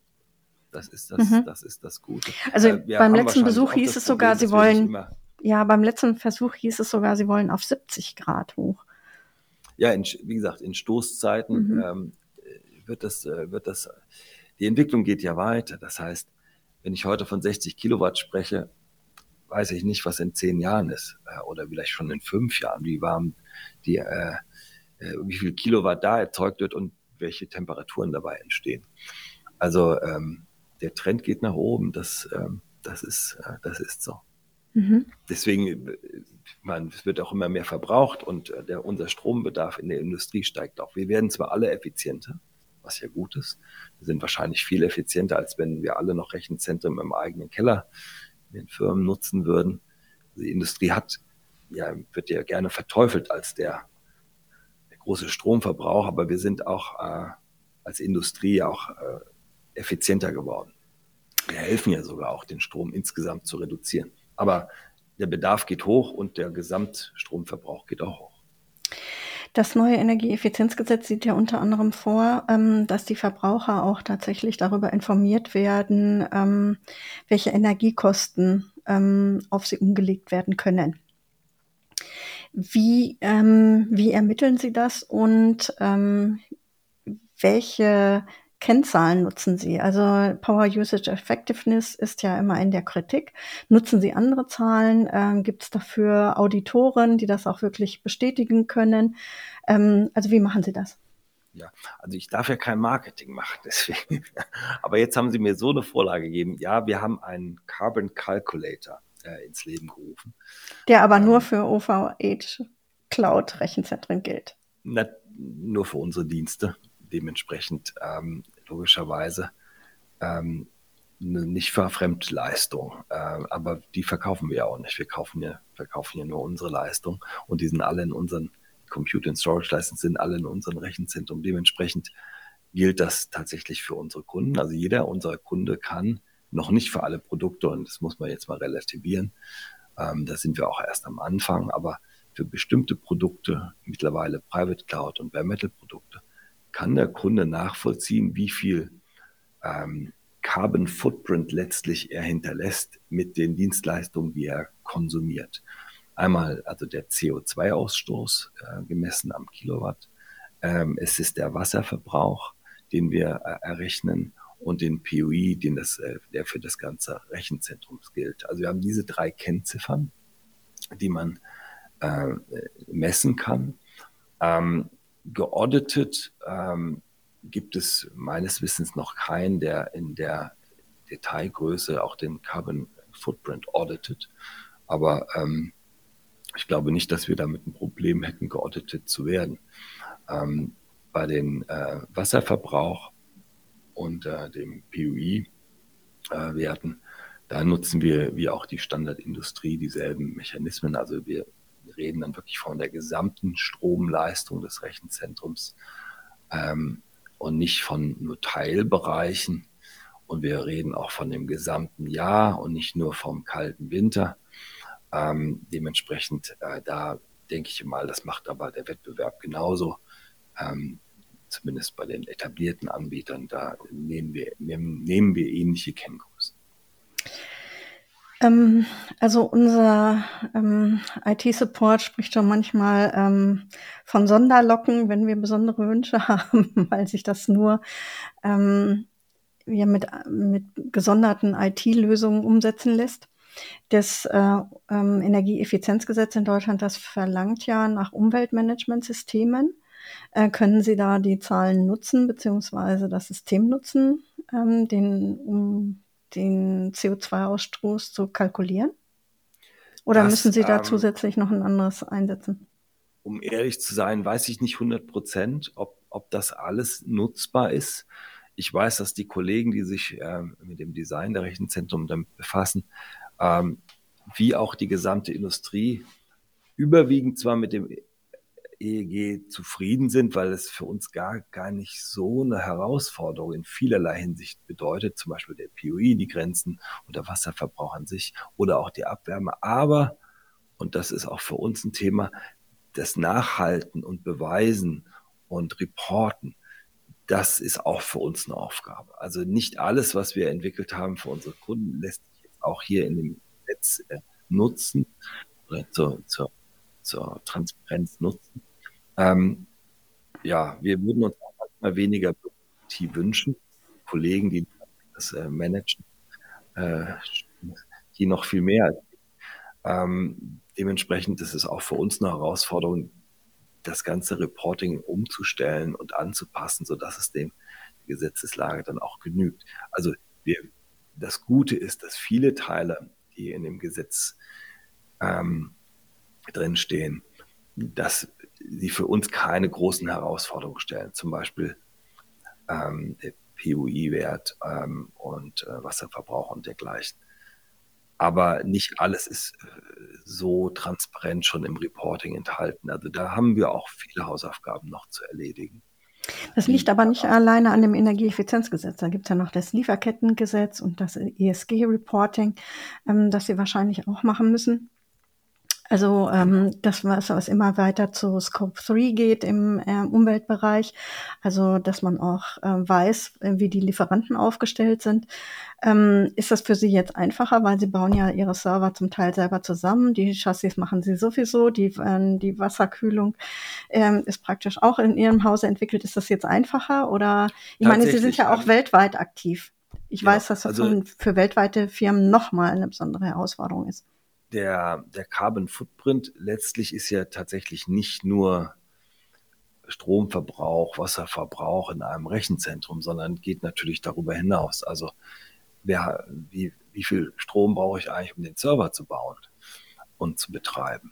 Das ist das Gute. Also beim letzten Besuch hieß es sogar, Sie wollen, beim letzten Versuch hieß es sogar, Sie wollen auf 70 Grad hoch. Ja, wie gesagt, in Stoßzeiten wird das, die Entwicklung geht ja weiter. Das heißt, wenn ich heute von 60 Kilowatt spreche, weiß ich nicht, was in 10 Jahren ist oder vielleicht schon in 5 Jahren, wie warm wie viel Kilowatt da erzeugt wird und welche Temperaturen dabei entstehen. Also der Trend geht nach oben, das ist so. Deswegen, es wird auch immer mehr verbraucht und unser Strombedarf in der Industrie steigt auch. Wir werden zwar alle effizienter, was ja gut ist. Wir sind wahrscheinlich viel effizienter, als wenn wir alle noch Rechenzentren im eigenen Keller in den Firmen nutzen würden. Die Industrie wird ja gerne verteufelt als der große Stromverbrauch, aber wir sind auch als Industrie auch effizienter geworden. Wir helfen ja sogar auch, den Strom insgesamt zu reduzieren. Aber der Bedarf geht hoch und der Gesamtstromverbrauch geht auch hoch. Das neue Energieeffizienzgesetz sieht ja unter anderem vor, dass die Verbraucher auch tatsächlich darüber informiert werden, welche Energiekosten auf sie umgelegt werden können. Wie ermitteln Sie das und welche Kennzahlen nutzen Sie? Also Power Usage Effectiveness ist ja immer in der Kritik. Nutzen Sie andere Zahlen? Gibt es dafür Auditoren, die das auch wirklich bestätigen können? Also wie machen Sie das? Ja, also ich darf ja kein Marketing machen, deswegen. Aber jetzt haben Sie mir so eine Vorlage gegeben. Ja, wir haben einen Carbon Calculator ins Leben gerufen. Der aber nur für OVH Cloud Rechenzentren gilt. Nur für unsere Dienste. Dementsprechend logischerweise nicht für Fremdleistung. Aber die verkaufen wir ja auch nicht. Wir verkaufen ja nur unsere Leistung und die sind alle in unseren Compute and Storage License, sind alle in unseren Rechenzentren. Dementsprechend gilt das tatsächlich für unsere Kunden. Also jeder unserer Kunde kann noch nicht für alle Produkte und das muss man jetzt mal relativieren. Da sind wir auch erst am Anfang, aber für bestimmte Produkte, mittlerweile Private Cloud und Bare Metal Produkte, kann der Kunde nachvollziehen, wie viel Carbon Footprint letztlich er hinterlässt mit den Dienstleistungen, die er konsumiert. Einmal also der CO2-Ausstoß gemessen am Kilowatt. Es ist der Wasserverbrauch, den wir errechnen und den PUI, der für das ganze Rechenzentrum gilt. Also wir haben diese 3 Kennziffern, die man messen kann. Geauditet gibt es meines Wissens noch keinen, der in der Detailgröße auch den Carbon Footprint auditet. Aber ich glaube nicht, dass wir damit ein Problem hätten, geauditet zu werden. Bei den Wasserverbrauch und dem PUI-Werten, da nutzen wir, wie auch die Standardindustrie, dieselben Mechanismen. Also wir reden dann wirklich von der gesamten Stromleistung des Rechenzentrums und nicht von nur Teilbereichen. Und wir reden auch von dem gesamten Jahr und nicht nur vom kalten Winter. Dementsprechend, da denke ich mal, das macht aber der Wettbewerb genauso. Zumindest bei den etablierten Anbietern, da nehmen wir ähnliche Kenngrößen. Also unser IT-Support spricht schon manchmal von Sonderlocken, wenn wir besondere Wünsche haben, weil sich das nur mit gesonderten IT-Lösungen umsetzen lässt. Das Energieeffizienzgesetz in Deutschland, das verlangt ja nach Umweltmanagementsystemen. Können Sie da die Zahlen nutzen, beziehungsweise das System nutzen, um den CO2-Ausstoß zu kalkulieren? Oder müssen Sie da zusätzlich noch ein anderes einsetzen? Um ehrlich zu sein, weiß ich nicht 100%, ob das alles nutzbar ist. Ich weiß, dass die Kollegen, die sich mit dem Design der Rechenzentren damit befassen, wie auch die gesamte Industrie, überwiegend zwar mit dem EEG zufrieden sind, weil es für uns gar nicht so eine Herausforderung in vielerlei Hinsicht bedeutet, zum Beispiel der PUI, die Grenzen und der Wasserverbrauch an sich oder auch die Abwärme. Aber, und das ist auch für uns ein Thema, das Nachhalten und Beweisen und Reporten, das ist auch für uns eine Aufgabe. Also nicht alles, was wir entwickelt haben für unsere Kunden, lässt sich jetzt auch hier in dem Netz nutzen oder zur Transparenz nutzen. Ja, wir würden uns auch manchmal weniger Bürokratie wünschen. Kollegen, die das managen, die noch viel mehr. Dementsprechend ist es auch für uns eine Herausforderung, das ganze Reporting umzustellen und anzupassen, sodass es dem Gesetzeslage dann auch genügt. Also das Gute ist, dass viele Teile, die in dem Gesetz drinstehen, dass sie für uns keine großen Herausforderungen stellen. Zum Beispiel der PUI-Wert und Wasserverbrauch und dergleichen. Aber nicht alles ist so transparent schon im Reporting enthalten. Also da haben wir auch viele Hausaufgaben noch zu erledigen. Das liegt aber nicht alleine an dem Energieeffizienzgesetz. Da gibt es ja noch das Lieferkettengesetz und das ESG-Reporting, das Sie wahrscheinlich auch machen müssen. Also das, was immer weiter zu Scope 3 geht im Umweltbereich, also dass man auch weiß, wie die Lieferanten aufgestellt sind. Ist das für Sie jetzt einfacher, weil Sie bauen ja Ihre Server zum Teil selber zusammen, die Chassis machen Sie sowieso, die Wasserkühlung ist praktisch auch in Ihrem Hause entwickelt. Ist das jetzt einfacher? Oder ich meine, Sie sind ja auch weltweit aktiv. Ich weiß, dass das für weltweite Firmen nochmal eine besondere Herausforderung ist. Der Carbon Footprint letztlich ist ja tatsächlich nicht nur Stromverbrauch, Wasserverbrauch in einem Rechenzentrum, sondern geht natürlich darüber hinaus. Also wie viel Strom brauche ich eigentlich, um den Server zu bauen und zu betreiben?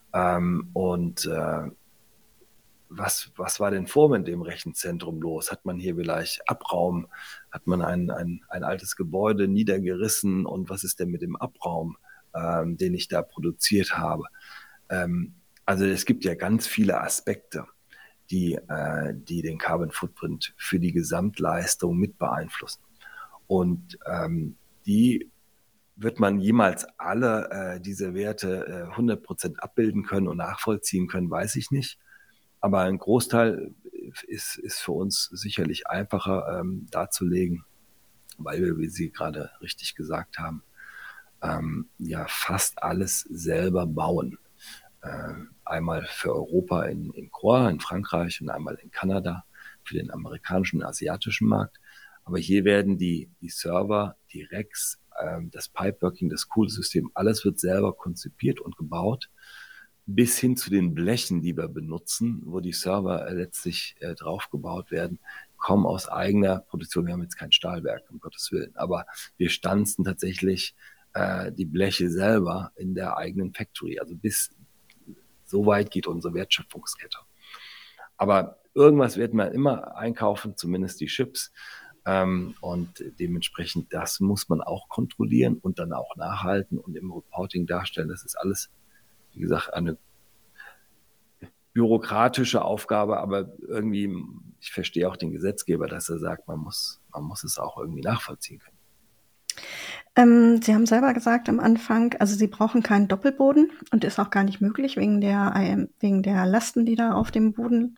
Was war denn vor mit dem Rechenzentrum los? Hat man hier vielleicht Abraum? Hat man ein altes Gebäude niedergerissen? Und was ist denn mit dem Abraum, den ich da produziert habe? Also es gibt ja ganz viele Aspekte, die den Carbon Footprint für die Gesamtleistung mit beeinflussen. Und die wird man jemals alle diese Werte 100% abbilden können und nachvollziehen können, weiß ich nicht. Aber ein Großteil ist für uns sicherlich einfacher darzulegen, weil wir, wie Sie gerade richtig gesagt haben, ja fast alles selber bauen. Einmal für Europa in Croix, in Frankreich und einmal in Kanada für den amerikanischen und asiatischen Markt. Aber hier werden die Server, die Racks, das Pipeworking, das Cool-System, alles wird selber konzipiert und gebaut, bis hin zu den Blechen, die wir benutzen, wo die Server letztlich drauf gebaut werden, kommen aus eigener Produktion. Wir haben jetzt kein Stahlwerk, um Gottes Willen, aber wir stanzen tatsächlich die Bleche selber in der eigenen Factory. Also bis so weit geht unsere Wertschöpfungskette. Aber irgendwas wird man immer einkaufen, zumindest die Chips. Und dementsprechend, das muss man auch kontrollieren und dann auch nachhalten und im Reporting darstellen. Das ist alles, wie gesagt, eine bürokratische Aufgabe, aber irgendwie, ich verstehe auch den Gesetzgeber, dass er sagt, man muss es auch irgendwie nachvollziehen können. Sie haben selber gesagt am Anfang, also Sie brauchen keinen Doppelboden und ist auch gar nicht möglich wegen der Lasten, die da auf dem Boden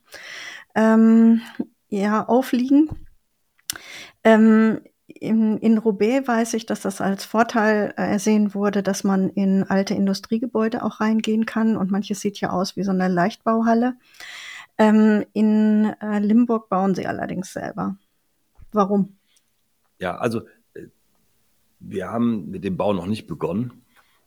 aufliegen. In Roubaix weiß ich, dass das als Vorteil ersehen wurde, dass man in alte Industriegebäude auch reingehen kann und manches sieht ja aus wie so eine Leichtbauhalle. In Limburg bauen sie allerdings selber. Warum? Ja, also wir haben mit dem Bau noch nicht begonnen.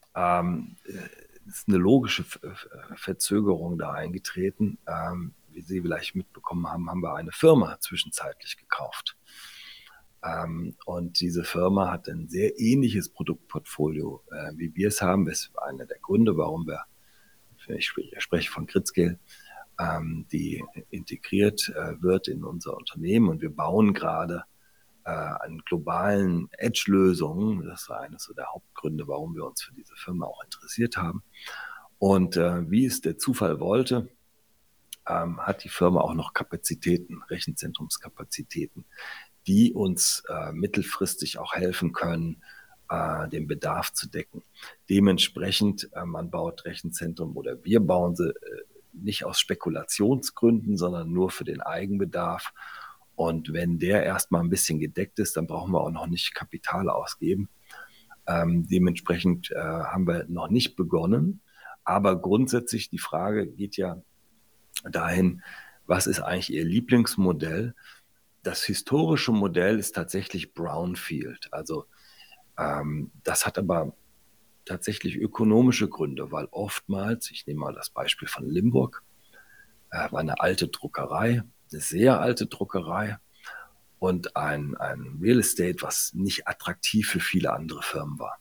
Es ist eine logische Verzögerung da eingetreten. Wie Sie vielleicht mitbekommen haben, haben wir eine Firma zwischenzeitlich gekauft. Und diese Firma hat ein sehr ähnliches Produktportfolio, wie wir es haben. Das ist einer der Gründe, warum ich spreche von Gridscale, die integriert wird in unser Unternehmen. Und wir bauen gerade an globalen Edge-Lösungen. Das war eines so der Hauptgründe, warum wir uns für diese Firma auch interessiert haben. Und wie es der Zufall wollte, hat die Firma auch noch Kapazitäten, Rechenzentrumskapazitäten, die uns mittelfristig auch helfen können, den Bedarf zu decken. Dementsprechend, man baut Rechenzentrum oder wir bauen sie nicht aus Spekulationsgründen, sondern nur für den Eigenbedarf. Und wenn der erstmal ein bisschen gedeckt ist, dann brauchen wir auch noch nicht Kapital ausgeben. Dementsprechend haben wir noch nicht begonnen. Aber grundsätzlich die Frage geht ja dahin, was ist eigentlich Ihr Lieblingsmodell? Das historische Modell ist tatsächlich Brownfield. Also das hat aber tatsächlich ökonomische Gründe, weil oftmals, ich nehme mal das Beispiel von Limburg, war eine alte Druckerei, eine sehr alte Druckerei und ein Real Estate, was nicht attraktiv für viele andere Firmen war.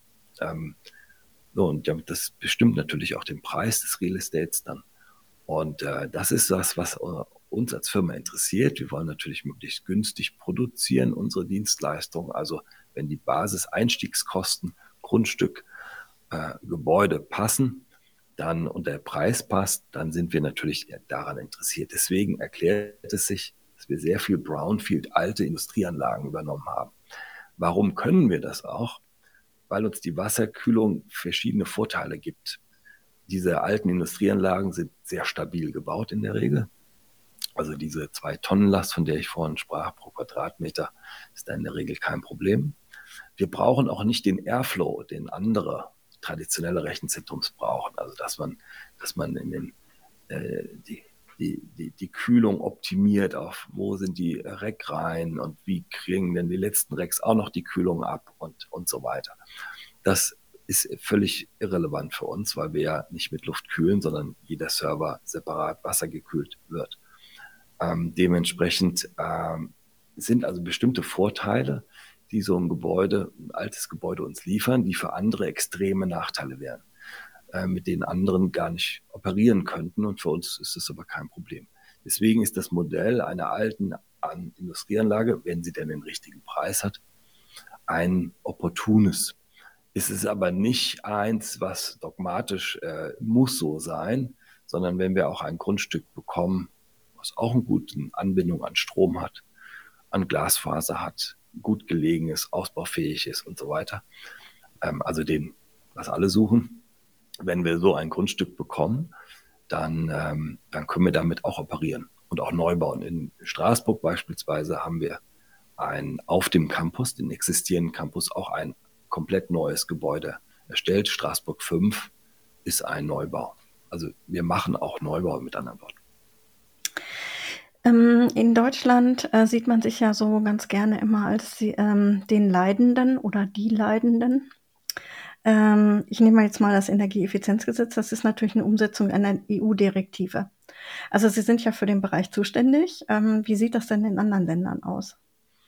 Und das bestimmt natürlich auch den Preis des Real Estates dann. Und das ist das, was uns als Firma interessiert. Wir wollen natürlich möglichst günstig produzieren, unsere Dienstleistung. Also wenn die Basiseinstiegskosten, Grundstück, Gebäude passen, dann und der Preis passt, dann sind wir natürlich daran interessiert. Deswegen erklärt es sich, dass wir sehr viel Brownfield, alte Industrieanlagen übernommen haben. Warum können wir das auch? Weil uns die Wasserkühlung verschiedene Vorteile gibt. Diese alten Industrieanlagen sind sehr stabil gebaut in der Regel. Also diese 2 Tonnen Last, von der ich vorhin sprach, pro Quadratmeter, ist da in der Regel kein Problem. Wir brauchen auch nicht den Airflow, den andere traditionelle Rechenzentrums brauchen. Also dass man in die Kühlung optimiert auf, wo sind die Rackreihen und wie kriegen denn die letzten Racks auch noch die Kühlung ab und so weiter. Das ist völlig irrelevant für uns, weil wir ja nicht mit Luft kühlen, sondern jeder Server separat wassergekühlt wird. Dementsprechend sind also bestimmte Vorteile, die so ein altes Gebäude uns liefern, die für andere extreme Nachteile wären, mit denen anderen gar nicht operieren könnten. Und für uns ist das aber kein Problem. Deswegen ist das Modell einer alten Industrieanlage, wenn sie denn den richtigen Preis hat, ein opportunes. Es ist aber nicht eins, was dogmatisch muss so sein, sondern wenn wir auch ein Grundstück bekommen, was auch eine gute Anbindung an Strom hat, an Glasfaser hat, gut gelegen ist, ausbaufähig ist und so weiter. Also was alle suchen. Wenn wir so ein Grundstück bekommen, dann können wir damit auch operieren und auch neu bauen. In Straßburg beispielsweise haben wir auf dem Campus, den existierenden Campus, auch ein komplett neues Gebäude erstellt. Straßburg 5 ist ein Neubau. Also wir machen auch Neubau, mit anderen Worten. In Deutschland sieht man sich ja so ganz gerne immer als den Leidenden oder die Leidenden. Ich nehme jetzt mal das Energieeffizienzgesetz. Das ist natürlich eine Umsetzung einer EU-Direktive. Also Sie sind ja für den Bereich zuständig. Wie sieht das denn in anderen Ländern aus?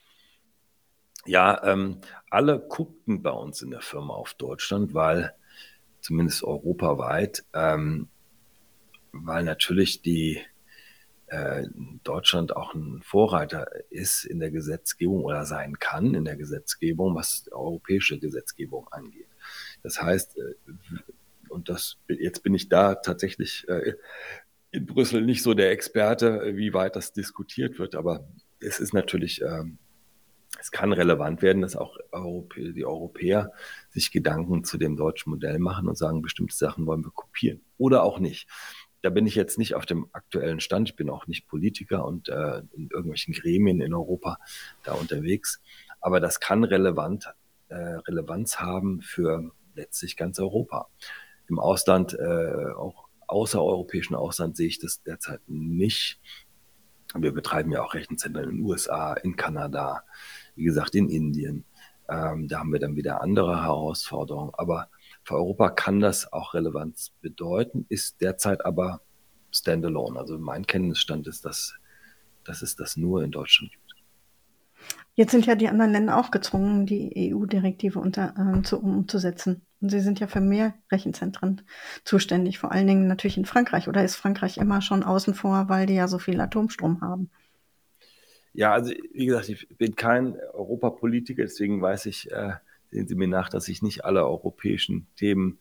Ja, alle guckten bei uns in der Firma auf Deutschland, weil zumindest europaweit, weil natürlich Deutschland auch ein Vorreiter ist in der Gesetzgebung oder sein kann in der Gesetzgebung, was europäische Gesetzgebung angeht. Das heißt, jetzt bin ich da tatsächlich in Brüssel nicht so der Experte, wie weit das diskutiert wird, aber es ist natürlich, es kann relevant werden, dass auch die Europäer sich Gedanken zu dem deutschen Modell machen und sagen, bestimmte Sachen wollen wir kopieren oder auch nicht. Da bin ich jetzt nicht auf dem aktuellen Stand. Ich bin auch nicht Politiker und in irgendwelchen Gremien in Europa da unterwegs. Aber das kann Relevanz haben für letztlich ganz Europa. Im Ausland, auch außereuropäischen Ausland, sehe ich das derzeit nicht. Wir betreiben ja auch Rechenzentren in den USA, in Kanada, wie gesagt, in Indien. Da haben wir dann wieder andere Herausforderungen. Aber für Europa kann das auch Relevanz bedeuten, ist derzeit aber standalone. Also mein Kenntnisstand ist, dass es das nur in Deutschland gibt. Jetzt sind ja die anderen Länder auch gezwungen, die EU-Direktive umzusetzen. Und Sie sind ja für mehr Rechenzentren zuständig, vor allen Dingen natürlich in Frankreich. Oder ist Frankreich immer schon außen vor, weil die ja so viel Atomstrom haben? Ja, also wie gesagt, ich bin kein Europapolitiker, deswegen sehen Sie mir nach, dass ich nicht alle europäischen Themen,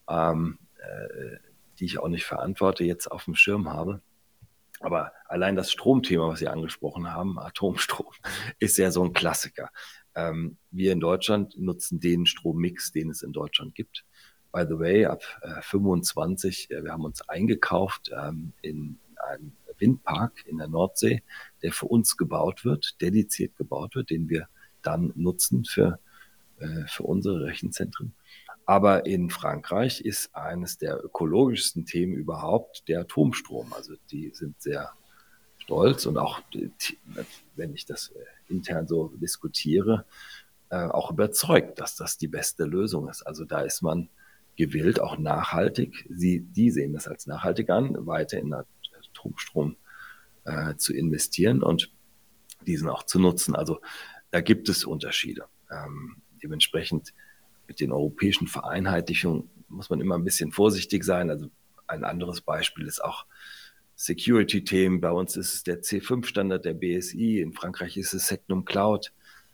die ich auch nicht verantworte, jetzt auf dem Schirm habe. Aber allein das Stromthema, was Sie angesprochen haben, Atomstrom, ist ja so ein Klassiker. Wir in Deutschland nutzen den Strommix, den es in Deutschland gibt. By the way, ab 25, wir haben uns eingekauft in einem Windpark in der Nordsee, der für uns gebaut wird, dediziert gebaut wird, den wir dann nutzen für unsere Rechenzentren. Aber in Frankreich ist eines der ökologischsten Themen überhaupt der Atomstrom. Also die sind sehr stolz und auch, wenn ich das intern so diskutiere, auch überzeugt, dass das die beste Lösung ist. Also da ist man gewillt, auch nachhaltig, die sehen das als nachhaltig an, weiter in Atomstrom zu investieren und diesen auch zu nutzen. Also da gibt es Unterschiede. Dementsprechend mit den europäischen Vereinheitlichungen muss man immer ein bisschen vorsichtig sein. Also ein anderes Beispiel ist auch Security-Themen. Bei uns ist es der C5-Standard der BSI, in Frankreich ist es Secnum Cloud,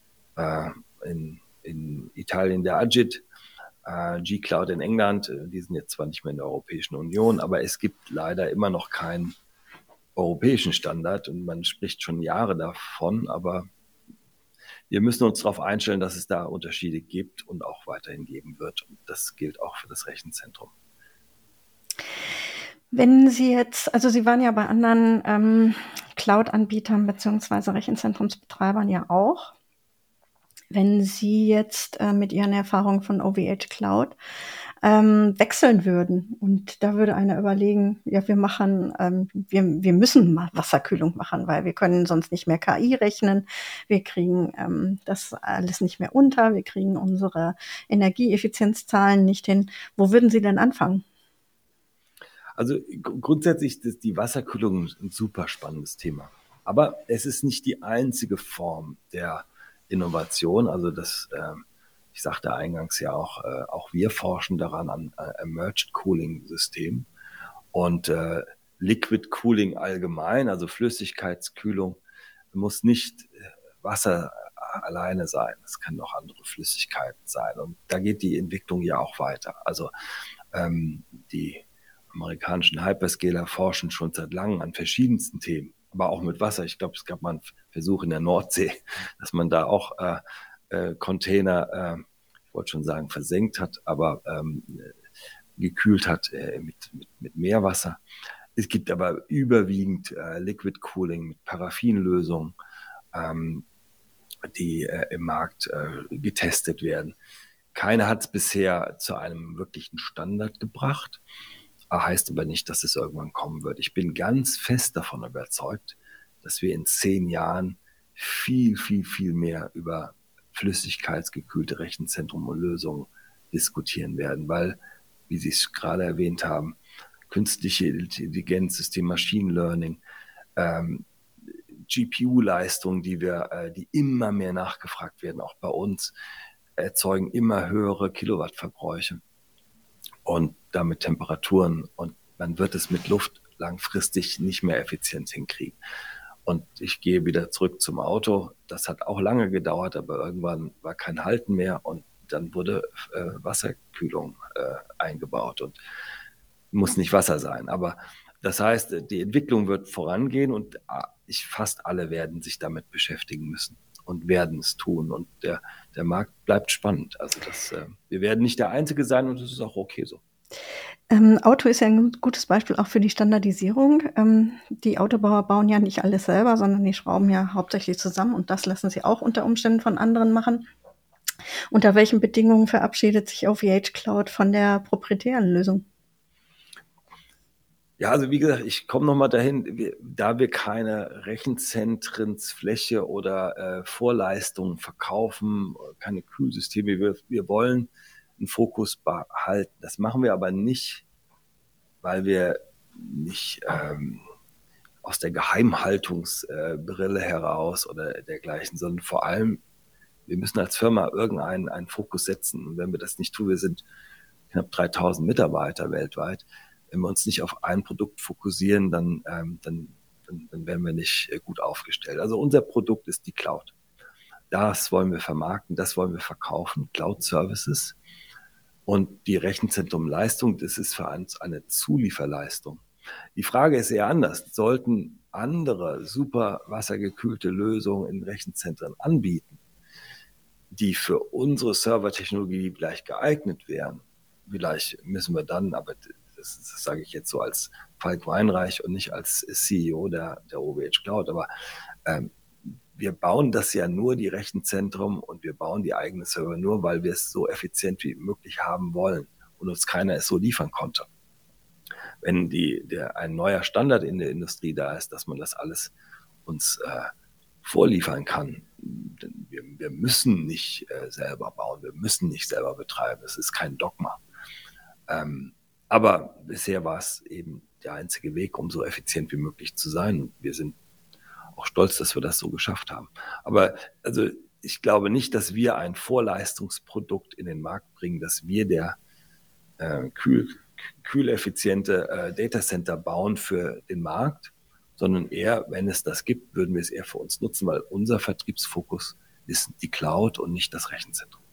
in Italien der Agit, G-Cloud in England. Die sind jetzt zwar nicht mehr in der Europäischen Union, aber es gibt leider immer noch keinen europäischen Standard und man spricht schon Jahre davon, aber wir müssen uns darauf einstellen, dass es da Unterschiede gibt und auch weiterhin geben wird. Und das gilt auch für das Rechenzentrum. Wenn Sie jetzt, also Sie waren ja bei anderen Cloud-Anbietern bzw. Rechenzentrumsbetreibern ja auch. Wenn Sie jetzt mit Ihren Erfahrungen von OVH Cloud wechseln würden und da würde einer überlegen, ja, wir müssen mal Wasserkühlung machen, weil wir können sonst nicht mehr KI rechnen, wir kriegen das alles nicht mehr unter, wir kriegen unsere Energieeffizienzzahlen nicht hin. Wo würden Sie denn anfangen? Also grundsätzlich ist die Wasserkühlung ein super spannendes Thema. Aber es ist nicht die einzige Form der Innovation. Also ich sagte eingangs ja auch wir forschen daran an Emerged Cooling Systemen und Liquid Cooling allgemein, also Flüssigkeitskühlung, muss nicht Wasser alleine sein. Es kann auch andere Flüssigkeiten sein. Und da geht die Entwicklung ja auch weiter. Also die amerikanischen Hyperscaler forschen schon seit langem an verschiedensten Themen. aber auch mit Wasser. Ich glaube, es gab mal einen Versuch in der Nordsee, dass man da auch Container, ich wollte schon sagen, versenkt hat, aber gekühlt hat mit Meerwasser. Es gibt aber überwiegend Liquid Cooling mit Paraffinlösungen, die im Markt getestet werden. Keine hat es bisher zu einem wirklichen Standard gebracht, heißt aber nicht, dass es irgendwann kommen wird. Ich bin ganz fest davon überzeugt, dass wir in 10 Jahren viel, viel, viel mehr über flüssigkeitsgekühlte Rechenzentrum und Lösungen diskutieren werden, weil, wie Sie es gerade erwähnt haben, künstliche Intelligenz, System Machine Learning, GPU-Leistungen, die immer mehr nachgefragt werden, auch bei uns, erzeugen immer höhere Kilowattverbräuche und damit Temperaturen. Und man wird es mit Luft langfristig nicht mehr effizient hinkriegen. Und ich gehe wieder zurück zum Auto. Das hat auch lange gedauert, aber irgendwann war kein Halten mehr und dann wurde Wasserkühlung eingebaut und muss nicht Wasser sein. Aber das heißt, die Entwicklung wird vorangehen und fast alle werden sich damit beschäftigen müssen und werden es tun. Und der Markt bleibt spannend. Also wir werden nicht der Einzige sein und das ist auch okay so. Auto ist ja ein gutes Beispiel auch für die Standardisierung. Die Autobauer bauen ja nicht alles selber, sondern die schrauben ja hauptsächlich zusammen und das lassen sie auch unter Umständen von anderen machen. Unter welchen Bedingungen verabschiedet sich OVH Cloud von der proprietären Lösung? Ja, also wie gesagt, ich komme nochmal dahin, da wir keine Rechenzentrensfläche oder Vorleistungen verkaufen, keine Kühlsysteme, wir wollen einen Fokus behalten. Das machen wir aber nicht, weil wir nicht aus der Geheimhaltungsbrille heraus oder dergleichen, sondern vor allem, wir müssen als Firma irgendeinen Fokus setzen. Und wenn wir das nicht tun, wir sind knapp 3000 Mitarbeiter weltweit, wenn wir uns nicht auf ein Produkt fokussieren, dann werden wir nicht gut aufgestellt. Also unser Produkt ist die Cloud. Das wollen wir vermarkten, das wollen wir verkaufen, Cloud-Services. Und die Rechenzentrumleistung, das ist für uns eine Zulieferleistung. Die Frage ist eher anders. Sollten andere super wassergekühlte Lösungen in Rechenzentren anbieten, die für unsere Servertechnologie vielleicht geeignet wären, vielleicht müssen wir dann, aber das sage ich jetzt so als Falk Weinreich und nicht als CEO der OVH Cloud, aber wir bauen das ja nur, die Rechenzentrum, und wir bauen die eigenen Server nur, weil wir es so effizient wie möglich haben wollen und uns keiner es so liefern konnte. Wenn ein neuer Standard in der Industrie da ist, dass man das alles uns vorliefern kann, wir müssen nicht selber bauen, wir müssen nicht selber betreiben, das ist kein Dogma. Aber bisher war es eben der einzige Weg, um so effizient wie möglich zu sein. Und wir sind auch stolz, dass wir das so geschafft haben. Aber also ich glaube nicht, dass wir ein Vorleistungsprodukt in den Markt bringen, dass wir der kühleffiziente Datacenter bauen für den Markt, sondern eher, wenn es das gibt, würden wir es eher für uns nutzen, weil unser Vertriebsfokus ist die Cloud und nicht das Rechenzentrum.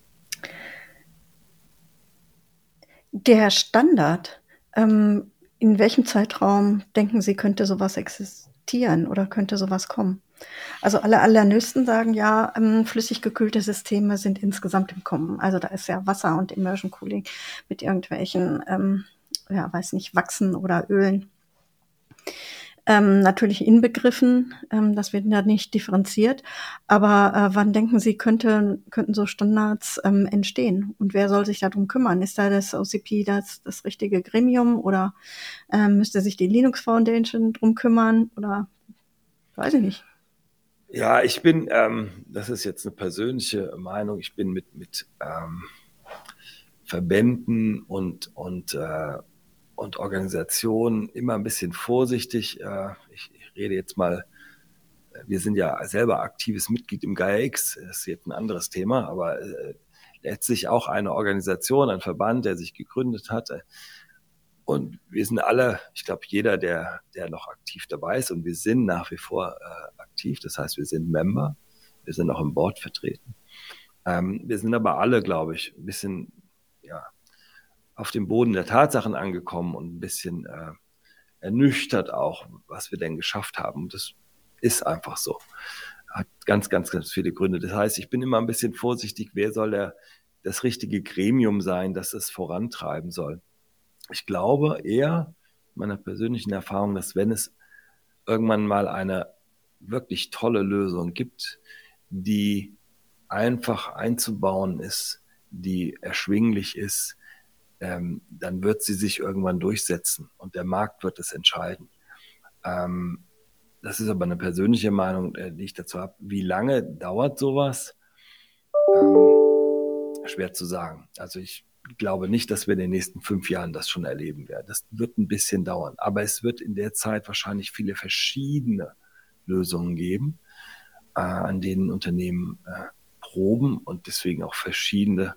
Der Standard, in welchem Zeitraum denken Sie, könnte sowas existieren oder könnte sowas kommen? Also alle Analysten sagen ja, flüssig gekühlte Systeme sind insgesamt im Kommen. Also da ist ja Wasser und Immersion Cooling mit irgendwelchen, weiß nicht, Wachsen oder Ölen. Natürlich inbegriffen, das wird da nicht differenziert. Aber wann denken Sie, könnten so Standards entstehen? Und wer soll sich darum kümmern? Ist da das OCP das richtige Gremium oder müsste sich die Linux Foundation drum kümmern? Oder weiß ich nicht. Ja, das ist jetzt eine persönliche Meinung, ich bin mit Verbänden und Organisationen immer ein bisschen vorsichtig. Ich rede jetzt mal, wir sind ja selber aktives Mitglied im Gaia-X, das ist jetzt ein anderes Thema, aber letztlich auch eine Organisation, ein Verband, der sich gegründet hat. Und wir sind alle, ich glaube, jeder, der noch aktiv dabei ist, und wir sind nach wie vor aktiv, das heißt, wir sind Member, wir sind auch im Board vertreten. Wir sind aber alle, glaube ich, ein bisschen auf dem Boden der Tatsachen angekommen und ein bisschen ernüchtert auch, was wir denn geschafft haben. Und das ist einfach so. Hat ganz, ganz, ganz viele Gründe. Das heißt, ich bin immer ein bisschen vorsichtig, wer soll das richtige Gremium sein, das es vorantreiben soll. Ich glaube eher, meiner persönlichen Erfahrung, dass wenn es irgendwann mal eine wirklich tolle Lösung gibt, die einfach einzubauen ist, die erschwinglich ist, dann wird sie sich irgendwann durchsetzen und der Markt wird es entscheiden. Das ist aber eine persönliche Meinung, die ich dazu habe. Wie lange dauert sowas? Schwer zu sagen. Also ich glaube nicht, dass wir in den nächsten 5 Jahren das schon erleben werden. Das wird ein bisschen dauern. Aber es wird in der Zeit wahrscheinlich viele verschiedene Lösungen geben, an denen Unternehmen proben und deswegen auch verschiedene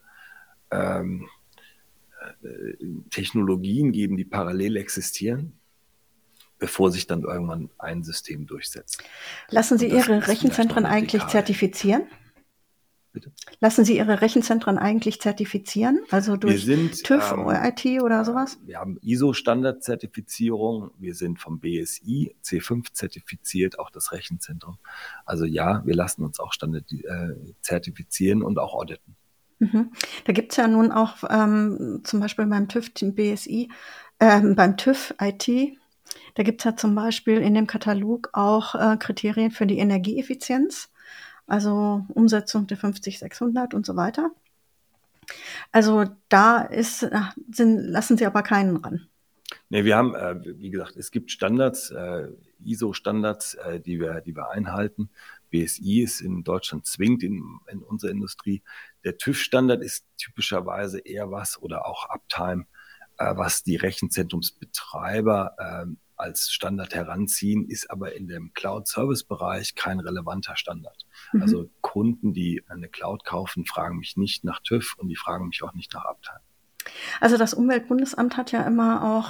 Technologien geben, die parallel existieren, bevor sich dann irgendwann ein System durchsetzt. Lassen Sie Ihre Rechenzentren eigentlich zertifizieren? Bitte? Lassen Sie Ihre Rechenzentren eigentlich zertifizieren? Also durch TÜV, IT oder sowas? Wir haben ISO-Standard-Zertifizierung. Wir sind vom BSI C5 zertifiziert, auch das Rechenzentrum. Also ja, wir lassen uns auch zertifizieren und auch auditen. Mhm. Da gibt es ja nun auch zum Beispiel beim TÜV, dem BSI, beim TÜV IT, da gibt es ja zum Beispiel in dem Katalog auch Kriterien für die Energieeffizienz, also Umsetzung der 50600 und so weiter. Also da lassen Sie aber keinen ran. Nee, wir haben, wie gesagt, es gibt Standards, ISO-Standards, die wir einhalten. BSI ist in Deutschland zwingend in unserer Industrie. Der TÜV-Standard ist typischerweise eher was oder auch Uptime, was die Rechenzentrumsbetreiber als Standard heranziehen, ist aber in dem Cloud-Service-Bereich kein relevanter Standard. Mhm. Also Kunden, die eine Cloud kaufen, fragen mich nicht nach TÜV und die fragen mich auch nicht nach Uptime. Also das Umweltbundesamt hat ja immer auch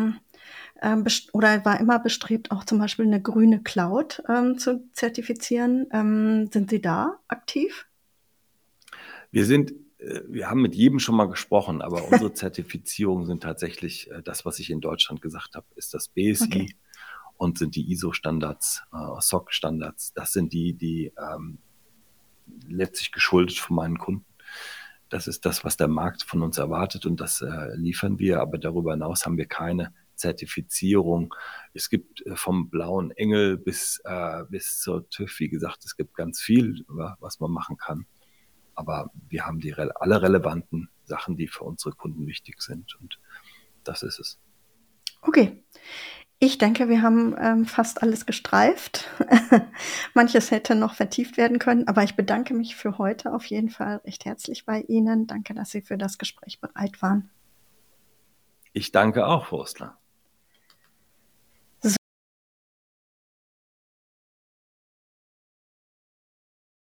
war immer bestrebt, auch zum Beispiel eine grüne Cloud zu zertifizieren. Sind Sie da aktiv? Wir haben mit jedem schon mal gesprochen, aber unsere Zertifizierungen sind tatsächlich das, was ich in Deutschland gesagt habe, ist das BSI okay. Und sind die ISO-Standards, SOC-Standards. Das sind die letztlich geschuldet von meinen Kunden. Das ist das, was der Markt von uns erwartet und das liefern wir. Aber darüber hinaus haben wir keine Zertifizierung. Es gibt vom Blauen Engel bis zur TÜV, wie gesagt, es gibt ganz viel, was man machen kann. Aber wir haben alle relevanten Sachen, die für unsere Kunden wichtig sind. Und das ist es. Okay. Ich denke, wir haben fast alles gestreift. Manches hätte noch vertieft werden können, aber ich bedanke mich für heute auf jeden Fall recht herzlich bei Ihnen. Danke, dass Sie für das Gespräch bereit waren. Ich danke auch, Forstler.